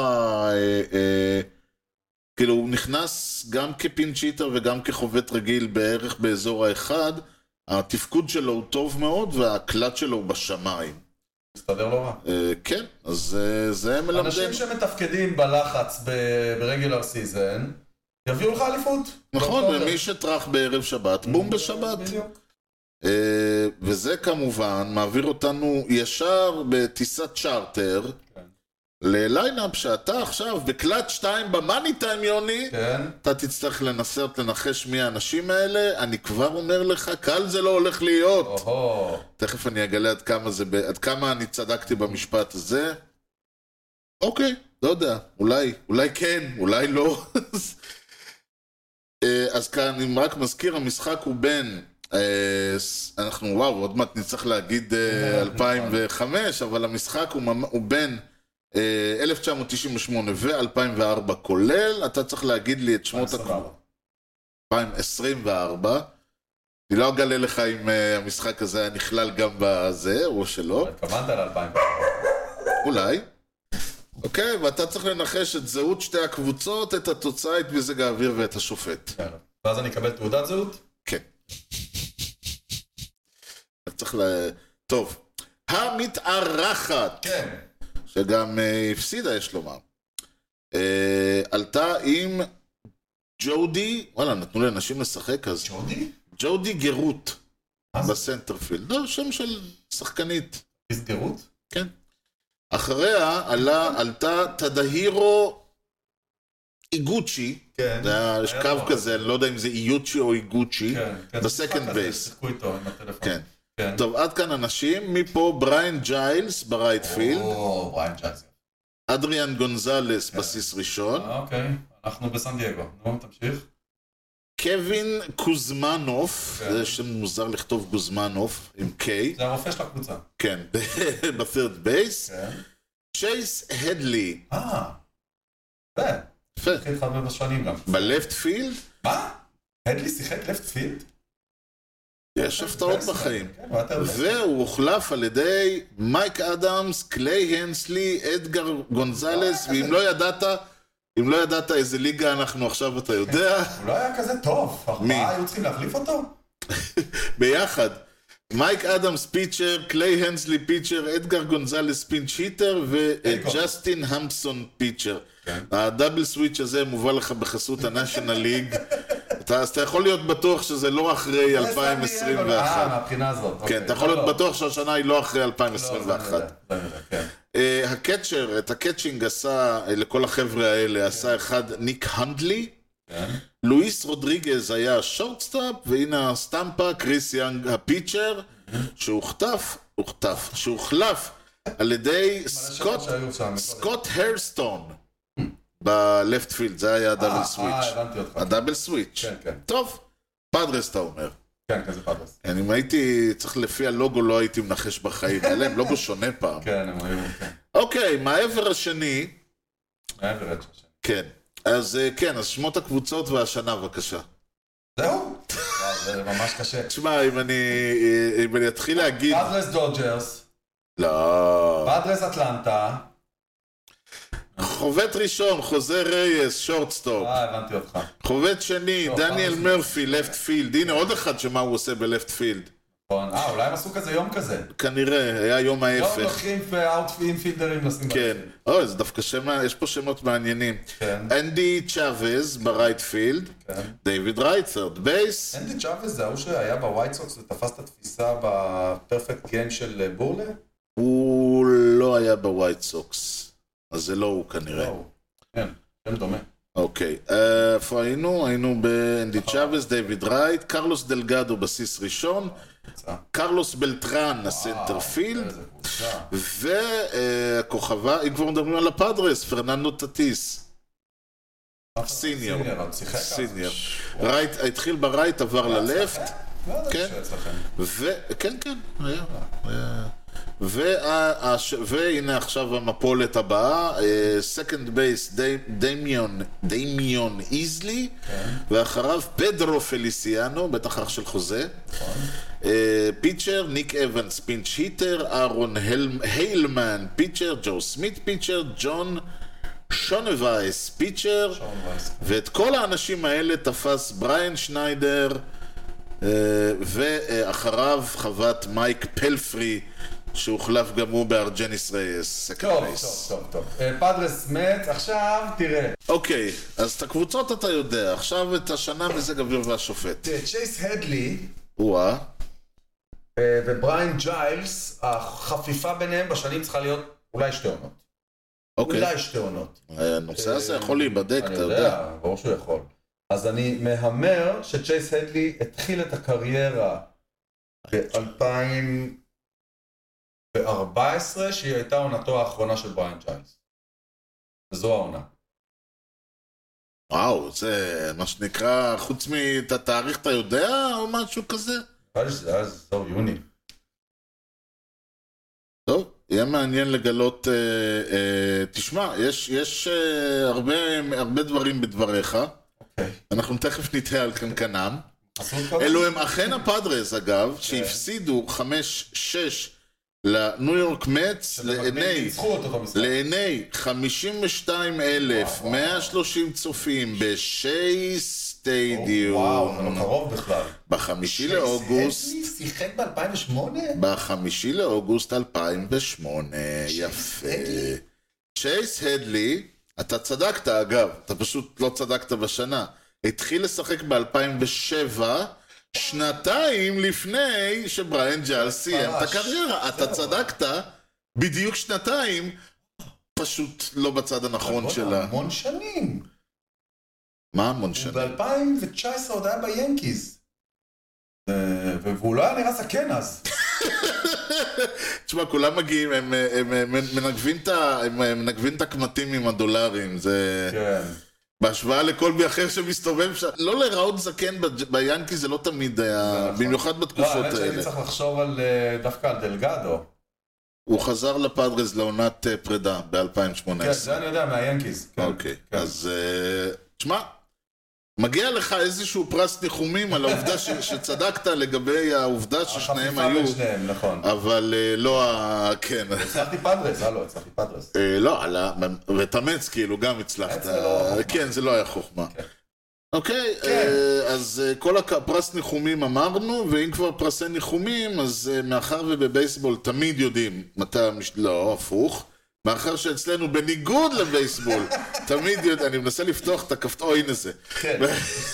כאילו, הוא נכנס גם כפינצ'יטר וגם כחובט רגיל בערך באזור האחד. התפקוד שלו הוא טוב מאוד, והקלאץ' שלו הוא בשמיים. מסתדר לא רע. כן, אז זה מלמדים. אנשים שמתפקדים בלחץ ברגולר סיזן, יביאו לך אליפות. נכון, ומי שטרח בערב שבת, בום בשבת. וזה כמובן מעביר אותנו ישר בטיסת צ'ארטר, לליינאפ שאתה עכשיו בקלאץ' 2 במאני טיים יוני, אתה תצטרך לנחש מי האנשים האלה, אני כבר אומר לך, קל זה לא הולך להיות. תכף אני אגלה עד כמה אני צדקתי במשפט הזה. אוקיי, לא יודע, אולי כן, אולי לא. אז כאן אני רק מזכיר, המשחק הוא בין, עוד מעט נצטרך להגיד 2005, אבל המשחק הוא בין 1998 ו-2004 כולל, אתה צריך להגיד לי את שמות 2024. אני לא אגלה לך אם המשחק הזה היה נכלל גם בזה, או שלא. התכוונת ל-2004. אולי. אוקיי, ואתה צריך לנחש את זהות שתי הקבוצות, את התוצאה, את מזג האוויר ואת השופט. ואז אני אקבל תעודת זהות? כן. צריך טוב. המתארחת. כן. שגם הפסידה, יש לומר. עלתה עם ג'ודי, וואלה, נתנו לאנשים לשחק אז. ג'ודי? ג'ודי גרות. בסנטרפילד. לא, שם של שחקנית. גרות? כן. אחריה עלתה תדהירו איגוצ'י. כן. יש קו כזה, אני לא יודע אם זה איוצ'י או איגוצ'י. כן. בסקנד בייס. שיחקו איתו עם הטלפון. כן. טוב, עד כאן אנשים. מפה בריין ג'יילס ברייט פילד. בריין ג'יילס. אדריאן גונזלס בסיס ראשון. אוקיי, אנחנו בסן דייגו. נו, תמשיך. קווין קוזמנוף, זה שם מוזר לכתוב גוזמנוף עם K. זה הרופא של הקבוצה. כן, בת'רד בייס. צ'ייס הדלי. יפה. יפה. שיחק איתך הרבה בשנים גם. בלפט פילד. מה? הדלי שיחק לפט פילד? יש הפתעות בחיים. והוא הוחלף על ידי מייק אדמס, קליי הנסלי, אדגר גונזלס, ואם לא ידעת איזה ליגה אנחנו עכשיו, אתה יודע. הוא לא היה כזה טוב. מי? היו צריכים להחליף אותו? ביחד. מייק אדמס פיצ'ר, קליי הנסלי פיצ'ר, אדגר גונזלס פינץ' היטר וג'סטין המפסון פיצ'ר. הדאבל סוויץ' הזה מובא לך בחסות הנשיונל ליג. אז אתה יכול להיות בטוח שזה לא אחרי 2021. מהבחינה הזאת. כן, אתה יכול להיות בטוח שהשנה היא לא אחרי 2021. הקצ'ר, את הקצ'ינג עשה, לכל החבר'ה האלה, עשה אחד ניק הנדלי. לואיס רודריגז היה שורטסטאפ, והנה הסטמפה, קריס יאנג הפיצ'ר, שהוחלף על ידי סקוט הרסטון. בלפט פילד, זה היה הדאבל סוויץ'. הדאבל סוויץ'. טוב, פאדרס אתה אומר. כן, כזה פאדרס. אם הייתי צריך לפי הלוגו לא הייתי מנחש בחיים, היה להם לוגו שונה פעם. כן, הם היו, כן. אוקיי, מהעבר השני. מהעבר השני. כן, אז כן, אז שמות הקבוצות והשנה בבקשה. זהו? זה ממש קשה. תשמע, אם אני אתחיל להגיד... פאדרס דודג'רס. לא. פאדרס אטלנטה. חובט ראשון, חוזה רייס, שורטסטופ. הבנתי אותך. חובט שני, דניאל מרפי, לפט פילד. הנה עוד אחד שמה הוא עושה בלפט פילד. אולי הם עשו כזה יום כזה. כנראה, היה יום ההפך. לא לוקחים אינפילדרים לשים בלפט. כן, זה דווקא יש פה שמות מעניינים. כן. אנדי צ'אבז ברייט פילד. כן. דיוויד רייט, third base. אנדי צ'אבז זה ההוא שהיה בווייט סוקס ותפס את התפיסה בפרפקט גיים של בורלה? הוא לא היה בווייט סוקס. אז זה לא הוא כנראה. כן, שם דומה. אוקיי, איפה היינו? היינו באנדי צ'אבז, דיוויד רייט, קרלוס דלגדו בסיס ראשון, קרלוס בלטרן הסנטרפילד, והכוכבה, אם כבר מדברים על הפאדרס, פרננדו טטיס. סיניור. רייט, התחיל ברייט, עבר ללפט. כן, כן, כן, היה. והנה עכשיו המפולת הבאה, סקנד בייס דמיון איזלי, ואחריו פדרו פליסיאנו, בטח אח של חוזה, פיצ'ר ניק אבנס פינץ' היטר, אהרון היילמן פיצ'ר, ג'ו סמית פיצ'ר, ג'ון שונווייס פיצ'ר, ואת כל האנשים האלה תפס בריין שניידר, ואחריו חוות מייק פלפרי, שהוחלף גם הוא בארג'ניס רייס. טוב. פאדרס מת, עכשיו תראה. אוקיי, אז את הקבוצות אתה יודע, עכשיו את השנה מזג אוויר והשופט. צ'ייס הדלי וואה ובריין ג'יילס, החפיפה ביניהם בשנים צריכה להיות אולי שתי עונות. אולי שתי עונות. הנושא הזה יכול להיבדק, אתה יודע. אני יודע, ברור שהוא יכול. אז אני מהמר שצ'ייס הדלי התחיל את הקריירה ב-2014, שהיא הייתה עונתו האחרונה של בריין ג'יילס. וזו העונה. וואו, זה מה שנקרא, חוץ מאת התאריך אתה יודע או משהו כזה? נראה לי שזה היה זהו יוני. טוב, יהיה מעניין לגלות, תשמע, יש הרבה דברים בדבריך, אנחנו תכף נתהה על קנקנם. אלו הם אכן הפאדרס אגב, שהפסידו 5-6 לניו יורק מצ לעיני 52,130 צופים בשי סטדיום. וואו, זה לא קרוב בכלל. בחמישי לאוגוסט. שיחק ב-2008? בחמישי לאוגוסט 2008. יפה. צ'ייס הדלי, אתה צדקת אגב, אתה פשוט לא צדקת בשנה. התחיל לשחק ב-2007, שנתיים לפני שבריאן ג'אל סיים את הקריירה. אתה צדקת בדיוק שנתיים, פשוט לא בצד הנכון שלה. המון שנים. מה המון שנים? ב-2019 עוד היה ביאנקיז. והוא לא היה נראה סכן אז. תשמע, כולם מגיעים, הם מנגבים את הקמטים עם הדולרים, זה... כן. בהשוואה לכל בי אחר שמסתובב שם, לא להיראות זקן ביאנקי זה לא תמיד היה, במיוחד בתקופות האלה. לא, האמת שאני צריך לחשוב דווקא על דלגדו. הוא חזר לפאדרס לעונת פרידה ב-2018. כן, זה אני יודע, מהיאנקיז. אוקיי, אז תשמע, מגיע לך איזשהו פרס ניחומים על העובדה שצדקת לגבי העובדה ששניהם היו. החפיפה בשניהם, נכון. אבל לא, כן. הצלחתי פאדרס, הצלחתי פאדרס. לא, ותאמץ כאילו, גם הצלחת. כן, זה לא היה חוכמה. אוקיי, אז כל הפרס ניחומים אמרנו, ואם כבר פרסי ניחומים, אז מאחר ובבייסבול תמיד יודעים מתי לא, הפוך. מאחר שאצלנו בניגוד לבייסבול, תמיד יודע, אני מנסה לפתוח את הכפתור, הנה זה. כן.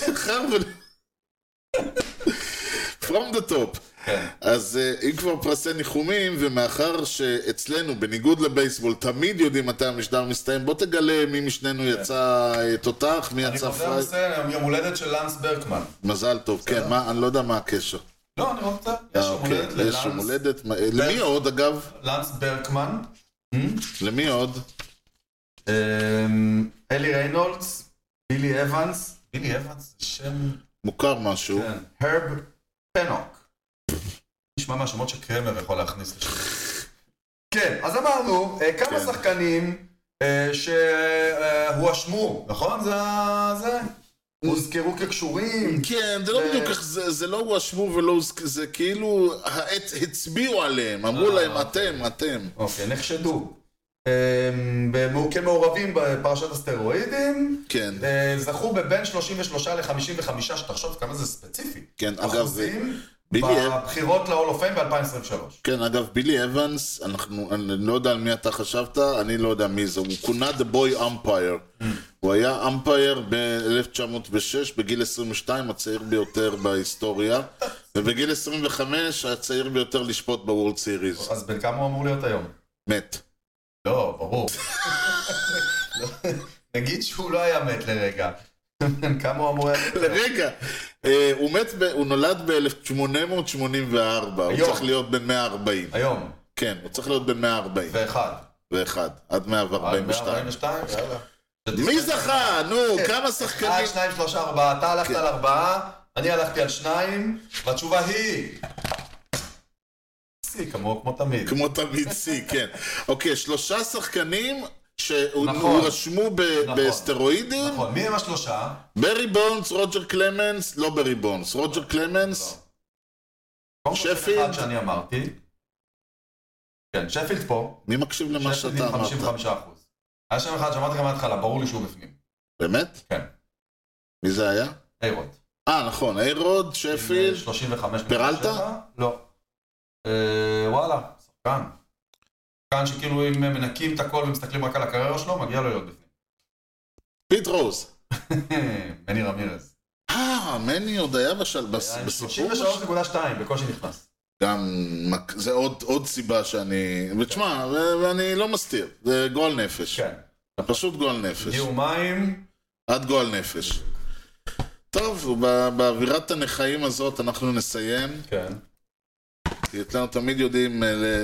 From the top. אז אם כבר פרסי ניחומים, ומאחר שאצלנו בניגוד לבייסבול תמיד יודעים מתי המשדר מסתיים, בוא תגלה מי משנינו יצא תותח, מי יצא פרייט. אני חוזר לסיים, יום הולדת של לנס ברקמן. מזל טוב, כן, אני לא יודע מה הקשר. לא, אני רוצה, יש יום הולדת ללנס. יש יום הולדת, למי עוד אגב? לנס ברקמן. למי עוד? אלי ריינולדס, בילי אבנס. בילי אבנס זה שם... מוכר משהו. הרב פנוק. נשמע מהשמות שקרמר יכול להכניס לשם. כן, אז אמרנו, כמה שחקנים שהואשמו, נכון? זה? הוזכרו כקשורים. כן, זה לא בדיוק, זה לא הואשמו ולא, זה כאילו, הצביעו עליהם, אמרו להם, אתם. אוקיי, נחשדו. כמעורבים בפרשת הסטרואידים. כן. זכו בבין 33 ל-55, שתחשוב כמה זה ספציפי. כן, אגב, אחוזים בבחירות להול אוף פיים ב-2023. כן, אגב, בילי אבנס, אני לא יודע על מי אתה חשבת, אני לא יודע מי זה, הוא כונה The Boy Umpire. הוא היה אמפייר ב-1906, בגיל 22, הצעיר ביותר בהיסטוריה, ובגיל 25, הצעיר ביותר לשפוט בוורלד סיריז. אז בין כמה הוא אמור להיות היום? מת. לא, ברור. נגיד שהוא לא היה מת לרגע. כמה הוא אמור היה... לרגע. הוא נולד ב-1884, הוא צריך להיות בין 140. היום? כן, הוא צריך להיות בין 140. ואחד, עד 142. 142, יאללה. מי זכה? נו, כמה שחקנים? 1, 2, 3, 4, אתה הלכת על 4, אני הלכתי על 2, והתשובה היא... סי, כמו תמיד. כמו תמיד סי, כן. אוקיי, 3 שחקנים שרשמו בסטרואידים. נכון, מי הם ה3? ברי בונס, רוג'ר קלמנס, לא ברי בונס, רוג'ר קלמנס, שפילד. אחד שאני אמרתי. כן, שפילד פה. מי מקשיב למה שאתה אמרת? שפילד עם 55%. היה שם אחד שאמרתי גם מההתחלה, ברור לי שהוא בפנים. באמת? כן. מי זה היה? איירוד. נכון, איירוד, שפילד. 35. פרלטה? לא. וואלה, שחקן. שחקן שכאילו אם מנקים את הכל ומסתכלים רק על הקריירה שלו, מגיע לו להיות בפנים. פיט רוז. מני רמירז. מני עוד היה בסיפור? 33.2, בקושי נכנס. גם, זה עוד סיבה שאני... ותשמע, ואני לא מסתיר, זה גועל נפש. כן. פשוט גועל נפש. הגיעו מים. עד גועל נפש. טוב, באווירת הנחיים הזאת אנחנו נסיים. כן. כי אצלנו תמיד יודעים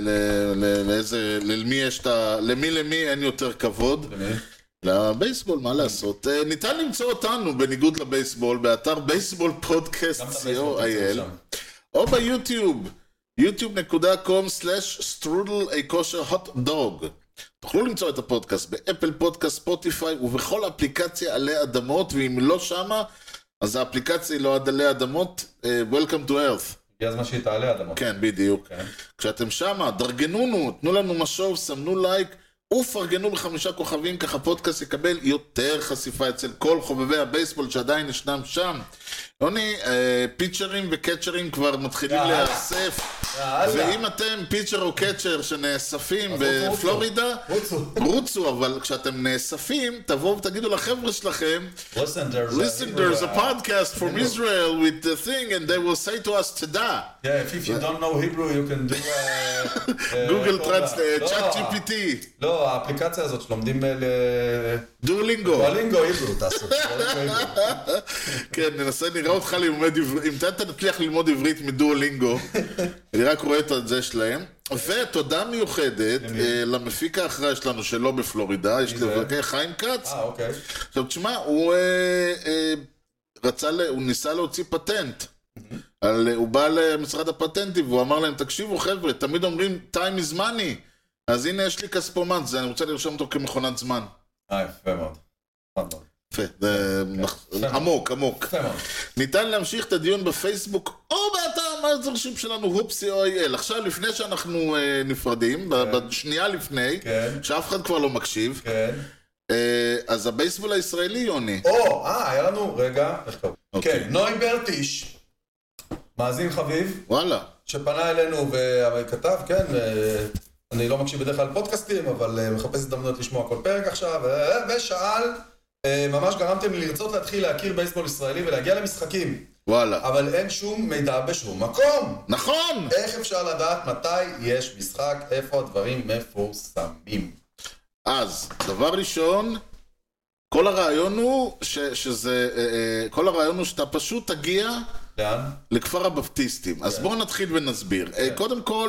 למי אין יותר כבוד. לבייסבול, מה לעשות? ניתן למצוא אותנו, בניגוד לבייסבול, באתר בייסבול פודקאסט co.il, או ביוטיוב. youtube.com/strudel_hotdog. תוכלו למצוא את הפודקאסט באפל פודקאסט, ספוטיפיי ובכל אפליקציה עלי אדמות, ואם לא שמה, אז האפליקציה היא לא עלי אדמות, Welcome to Earth. הגיע הזמן שהיא תעלה אדמות. כן, בדיוק. כשאתם שמה, דרגנונו, תנו לנו משוב, סמנו לייק, ופרגנו ב5 כוכבים, ככה פודקאסט יקבל יותר חשיפה אצל כל חובבי הבייסבול שעדיין ישנם שם. יוני, פיצ'רים וקצ'רים כבר מתחילים להיאסף, ואם אתם פיצ'ר או קצ'ר שנאספים בפלורידה, רוצו, אבל כשאתם נאספים, תבואו ותגידו לחבר'ה שלכם, Listen, there's a podcast from Israel with the thing, and they will say to us, תודה. Yeah, if you don't know Hebrew, you can do Google Translate, Chat GPT. לא, האפליקציה הזאת שלומדים דואלינגו. דואלינגו היברו, תעשו. כן, ננסה נראה אותך ללמוד עברית, אם אתה תצליח ללמוד עברית מדואלינגו, אני רק רואה את זה שלהם. ותודה מיוחדת למפיק האחראי שלנו שלא בפלורידה, יש לבקר חיים כץ. אוקיי. עכשיו תשמע, הוא ניסה להוציא פטנט. הוא בא למשרד הפטנטים והוא אמר להם, תקשיבו חבר'ה, תמיד אומרים time is money, אז הנה יש לי כספומט, אני רוצה לרשום אותו כמכונת זמן. יפה מאוד. יפה, עמוק. ניתן להמשיך את הדיון בפייסבוק או באתר המאזרשים שלנו, הופסי או איי-אל. עכשיו לפני שאנחנו נפרדים, בשנייה לפני, שאף אחד כבר לא מקשיב, אז הבייסבול הישראלי, יוני. היה לנו, רגע, כן, נוי ברטיש, מאזין חביב, וואלה, שפנה אלינו וכתב, כן, אני לא מקשיב בדרך כלל פודקאסטים, אבל מחפש הזדמנות לשמוע כל פרק עכשיו, ושאל, ממש גרמתם לי לרצות להתחיל להכיר בייסבול ישראלי ולהגיע למשחקים. וואלה. אבל אין שום מידע בשום מקום. נכון! איך אפשר לדעת מתי יש משחק, איפה הדברים מפורסמים? אז, דבר ראשון, כל הרעיון הוא כל הרעיון הוא שאתה פשוט תגיע לכפר הבפטיסטים. אז בואו נתחיל ונסביר. קודם כל,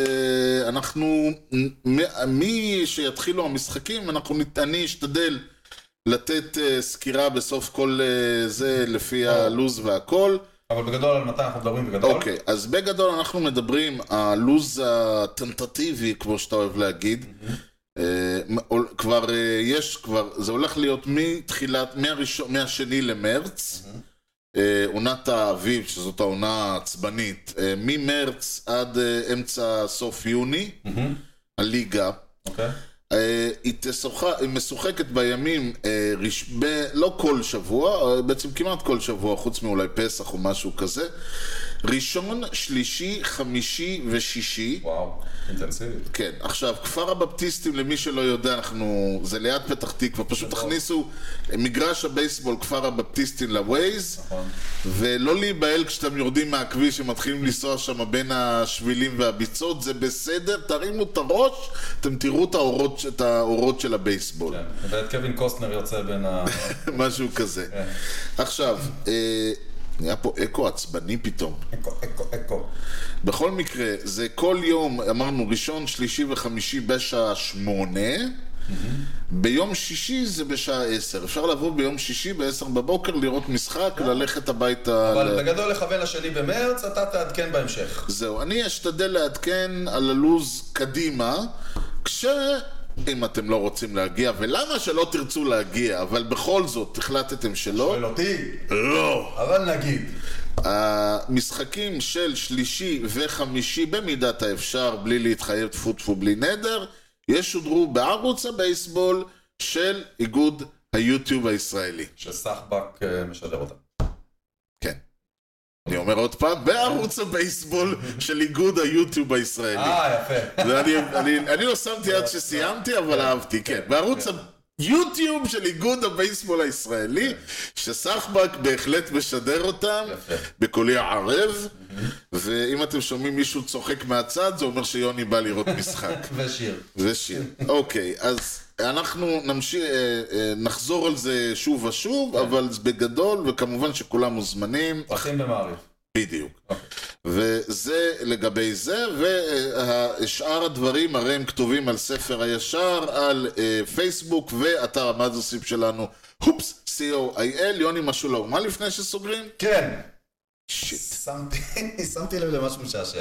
מי שיתחילו המשחקים, אני אשתדל לתת סקירה בסוף כל זה לפי הלוז והכל. אבל בגדול על מתי אנחנו מדברים בגדול? אוקיי, אז בגדול אנחנו מדברים הלוז הטנטטיבי, כמו שאתה אוהב להגיד. זה הולך להיות מהשני למרץ, עונת האביב, שזאת העונה העצבנית, ממרץ עד אמצע סוף יוני, הליגה. היא משוחקת בימים, לא כל שבוע, בעצם כמעט כל שבוע, חוץ מאולי פסח או משהו כזה, ראשון, שלישי, חמישי ושישי. וואו, אינטנסיבית. כן, עכשיו, כפר הבפטיסטים, למי שלא יודע, זה ליד פתח תקווה, פשוט תכניסו מגרש הבייסבול כפר הבפטיסטים לווייז, ולא להיבהל כשאתם יורדים מהכביש ומתחילים לנסוע שם בין השבילים והביצות, זה בסדר, תרימו את הראש, אתם תראו את האורות של הבייסבול. כן, ואת קווין קוסטנר יוצא בין משהו כזה. עכשיו, נהיה פה אקו עצבני פתאום. אקו. בכל מקרה, זה כל יום, אמרנו, ראשון, שלישי וחמישי בשעה 8, ביום שישי זה בשעה 10. אפשר לבוא ביום שישי ב-10 בבוקר, לראות משחק, ללכת הביתה. אבל בגדול לכוון לשני במרץ, אתה תעדכן בהמשך. זהו, אני אשתדל לעדכן על הלוז קדימה, אם אתם לא רוצים להגיע, ולמה שלא תרצו להגיע, אבל בכל זאת החלטתם שלא. שואל אותי? לא. אבל נגיד. המשחקים של שלישי וחמישי, במידת האפשר, בלי להתחייב טפו בלי נדר, ישודרו בערוץ הבייסבול של איגוד היוטיוב הישראלי. שסחבק משדר אותם. כן. אני אומר עוד פעם, בערוץ הבייסבול של איגוד היוטיוב הישראלי. יפה. אני לא שמתי עד שסיימתי, אבל אהבתי, כן. בערוץ היוטיוב של איגוד הבייסבול הישראלי, שסחבק בהחלט משדר אותם, בקולי הערב, ואם אתם שומעים מישהו צוחק מהצד, זה אומר שיוני בא לראות משחק. ושיר. אוקיי, אז אנחנו נחזור על זה שוב ושוב, אבל בגדול, וכמובן שכולם מוזמנים. פרחים במעריף. בדיוק. וזה לגבי זה, ושאר הדברים הרי הם כתובים על ספר הישר, על פייסבוק ואתר המאזרשים שלנו, הופס, co.il. יוני, משהו לאומה לפני שסוגרים? כן. שיט. שמתי לב למשהו משעשע.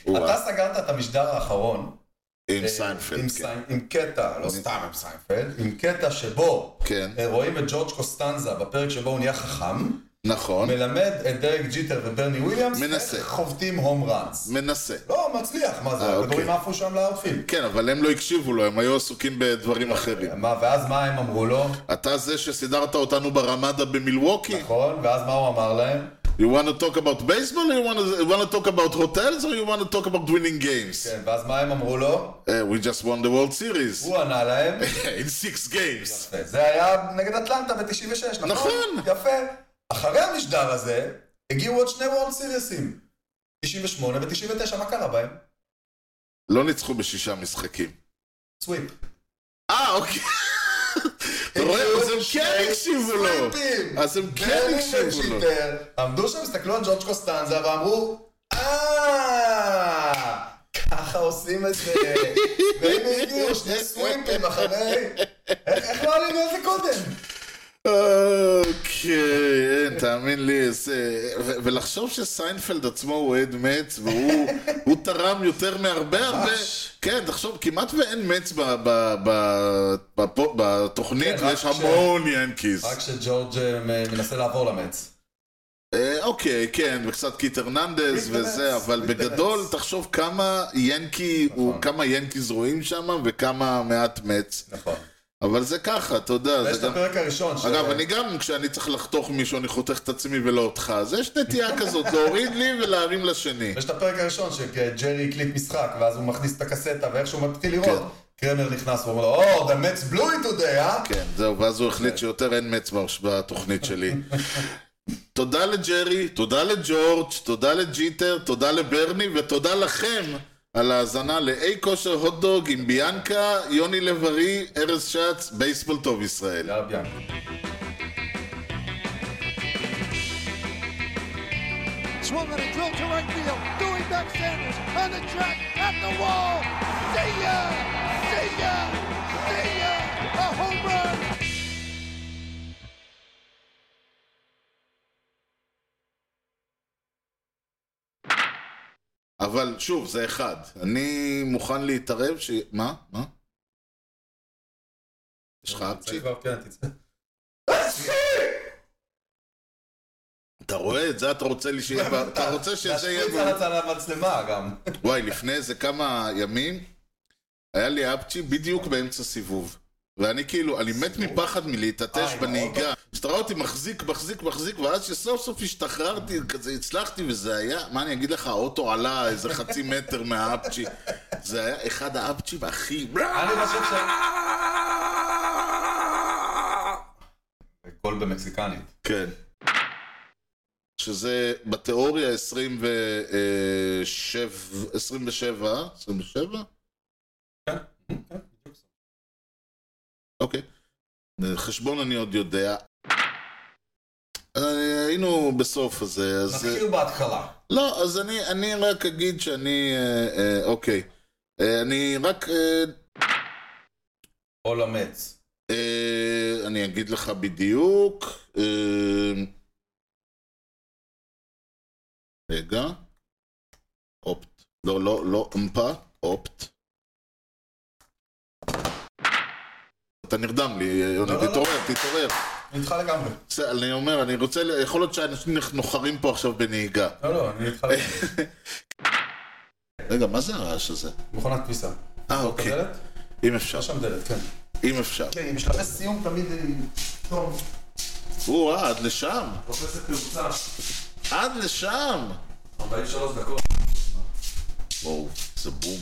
אתה סגרת את המשדר האחרון. עם סיינפלד, כן. עם קטע, לא סתם עם סיינפלד, עם קטע שבו רואים את ג'ורג' קוסטנזה בפרק שבו הוא נהיה חכם. נכון. מלמד את דרק ג'יטר וברני וויליאמס. מנסה. איך חובטים הום ראנס. מנסה. לא, מצליח, מה זה? הכדורים עפו שם לאוטפילד. כן, אבל הם לא הקשיבו לו, הם היו עסוקים בדברים אחרים. ואז מה הם אמרו לו? אתה זה שסידרת אותנו ברמדה במילווקי? נכון, ואז מה הוא אמר להם? You want to talk about baseball or you want to talk about hotels or you want to talk about winning games? כן, ואז מה הם אמרו לו? We just won the World Series. הוא ענה להם. In 6 games. יפה, זה היה נגד אטלנטה ב-96, נכון? נכון. יפה. אחרי המשדר הזה, הגיעו עוד 2 World Series'ים. 98 ו-99, מה קרה בהם? לא ניצחו ב6 משחקים. סוויפ. אוקיי. אתה רואה? אז הם כן הקשיבו לו. אז הם כן הקשיבו לו. עמדו שם, הסתכלו על ג'ורג' קוסטנזה ואמרו, ככה עושים את זה. והנה הגיעו 2 סוויפים אחרי. איך לא עלינו על זה קודם? אוקיי, תאמין לי, ולחשוב שסיינפלד עצמו הוא אוהד מצ, והוא תרם יותר מהרבה, כן, תחשוב, כמעט ואין מצ בתוכנית, ויש המון ינקיז. רק שג'ורג' מנסה לעבור למצ. אוקיי, כן, וקצת קיט הרננדז וזה, אבל בגדול, תחשוב כמה ינקיז רואים שם, וכמה מעט מצ. נכון. אבל זה ככה, אתה יודע. ויש את הפרק הראשון. אגב, אני גם, כשאני צריך לחתוך מישהו, אני חותך את עצמי ולא אותך. אז יש נטייה כזאת, להוריד לי ולהרים לשני. ויש את הפרק הראשון, שג'רי הקליט משחק, ואז הוא מכניס את הקסטה, ואיכשהו מתחיל לראות, קרמר נכנס ואומר לו, the Mets blew it today, כן, זהו, ואז הוא החליט שיותר אין מצ בתוכנית שלי. תודה לג'רי, תודה לג'ורג', תודה לג'יטר, תודה לברני, ותודה לכם. על ההאזנה לאי כושר הוטדוג עם ביאנקה, יוני לב-ארי, ארז שץ, בייסבול טוב ישראל. יאללה ביאנקה. Swung on a drill to right field. Doing back Sanders on the track at the wall. See ya! See ya! See ya! A home run! אבל שוב, זה אחד. אני מוכן להתערב ש... מה? יש לך אפצ'י? כן, תצא. אתה רואה את זה? אתה רוצה לי שיהיה... אתה רוצה שזה יהיה... להשפריץ על המצלמה גם. וואי, לפני איזה כמה ימים היה לי אפצ'י בדיוק באמצע סיבוב. ואני כאילו, אני מת מפחד מלהתעטש בנהיגה. שתראה אותי מחזיק, ואז שסוף סוף השתחררתי, כזה הצלחתי, וזה היה, מה אני אגיד לך, האוטו עלה איזה 0.5 מטר מהאפצ'י. זה היה אחד האפצ'ים הכי... אני חושב ש... קול במקסיקנית. כן. שזה בתיאוריה 27? כן. אוקיי. חשבון אני עוד יודע. היינו בסוף הזה, אז... נתחיל בהתחלה. לא, אז אני רק אגיד שאני... אוקיי. אני רק... או למץ. אני אגיד לך בדיוק. רגע. אופט. לא אמפה. אופט. אתה נרדם לי, יוני, תתעורר. אני איתך לגמרי. אני אומר, אני רוצה, יכול להיות שאנשים נוחרים פה עכשיו בנהיגה. לא, אני איתך לגמרי. רגע, מה זה הרעש הזה? מכונת כביסה. אוקיי. דלת? אם אפשר. יש שם דלת, כן. אם אפשר. כן, עם שלבי סיום תמיד... טוב. עד לשם. תופסת תאוצה. עד לשם. 43 דקות. וואו, זה בום.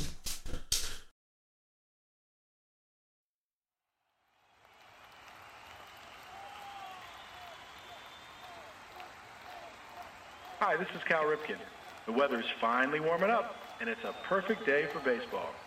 Hi, this is Cal Ripken. The weather is finally warming up, and it's a perfect day for baseball.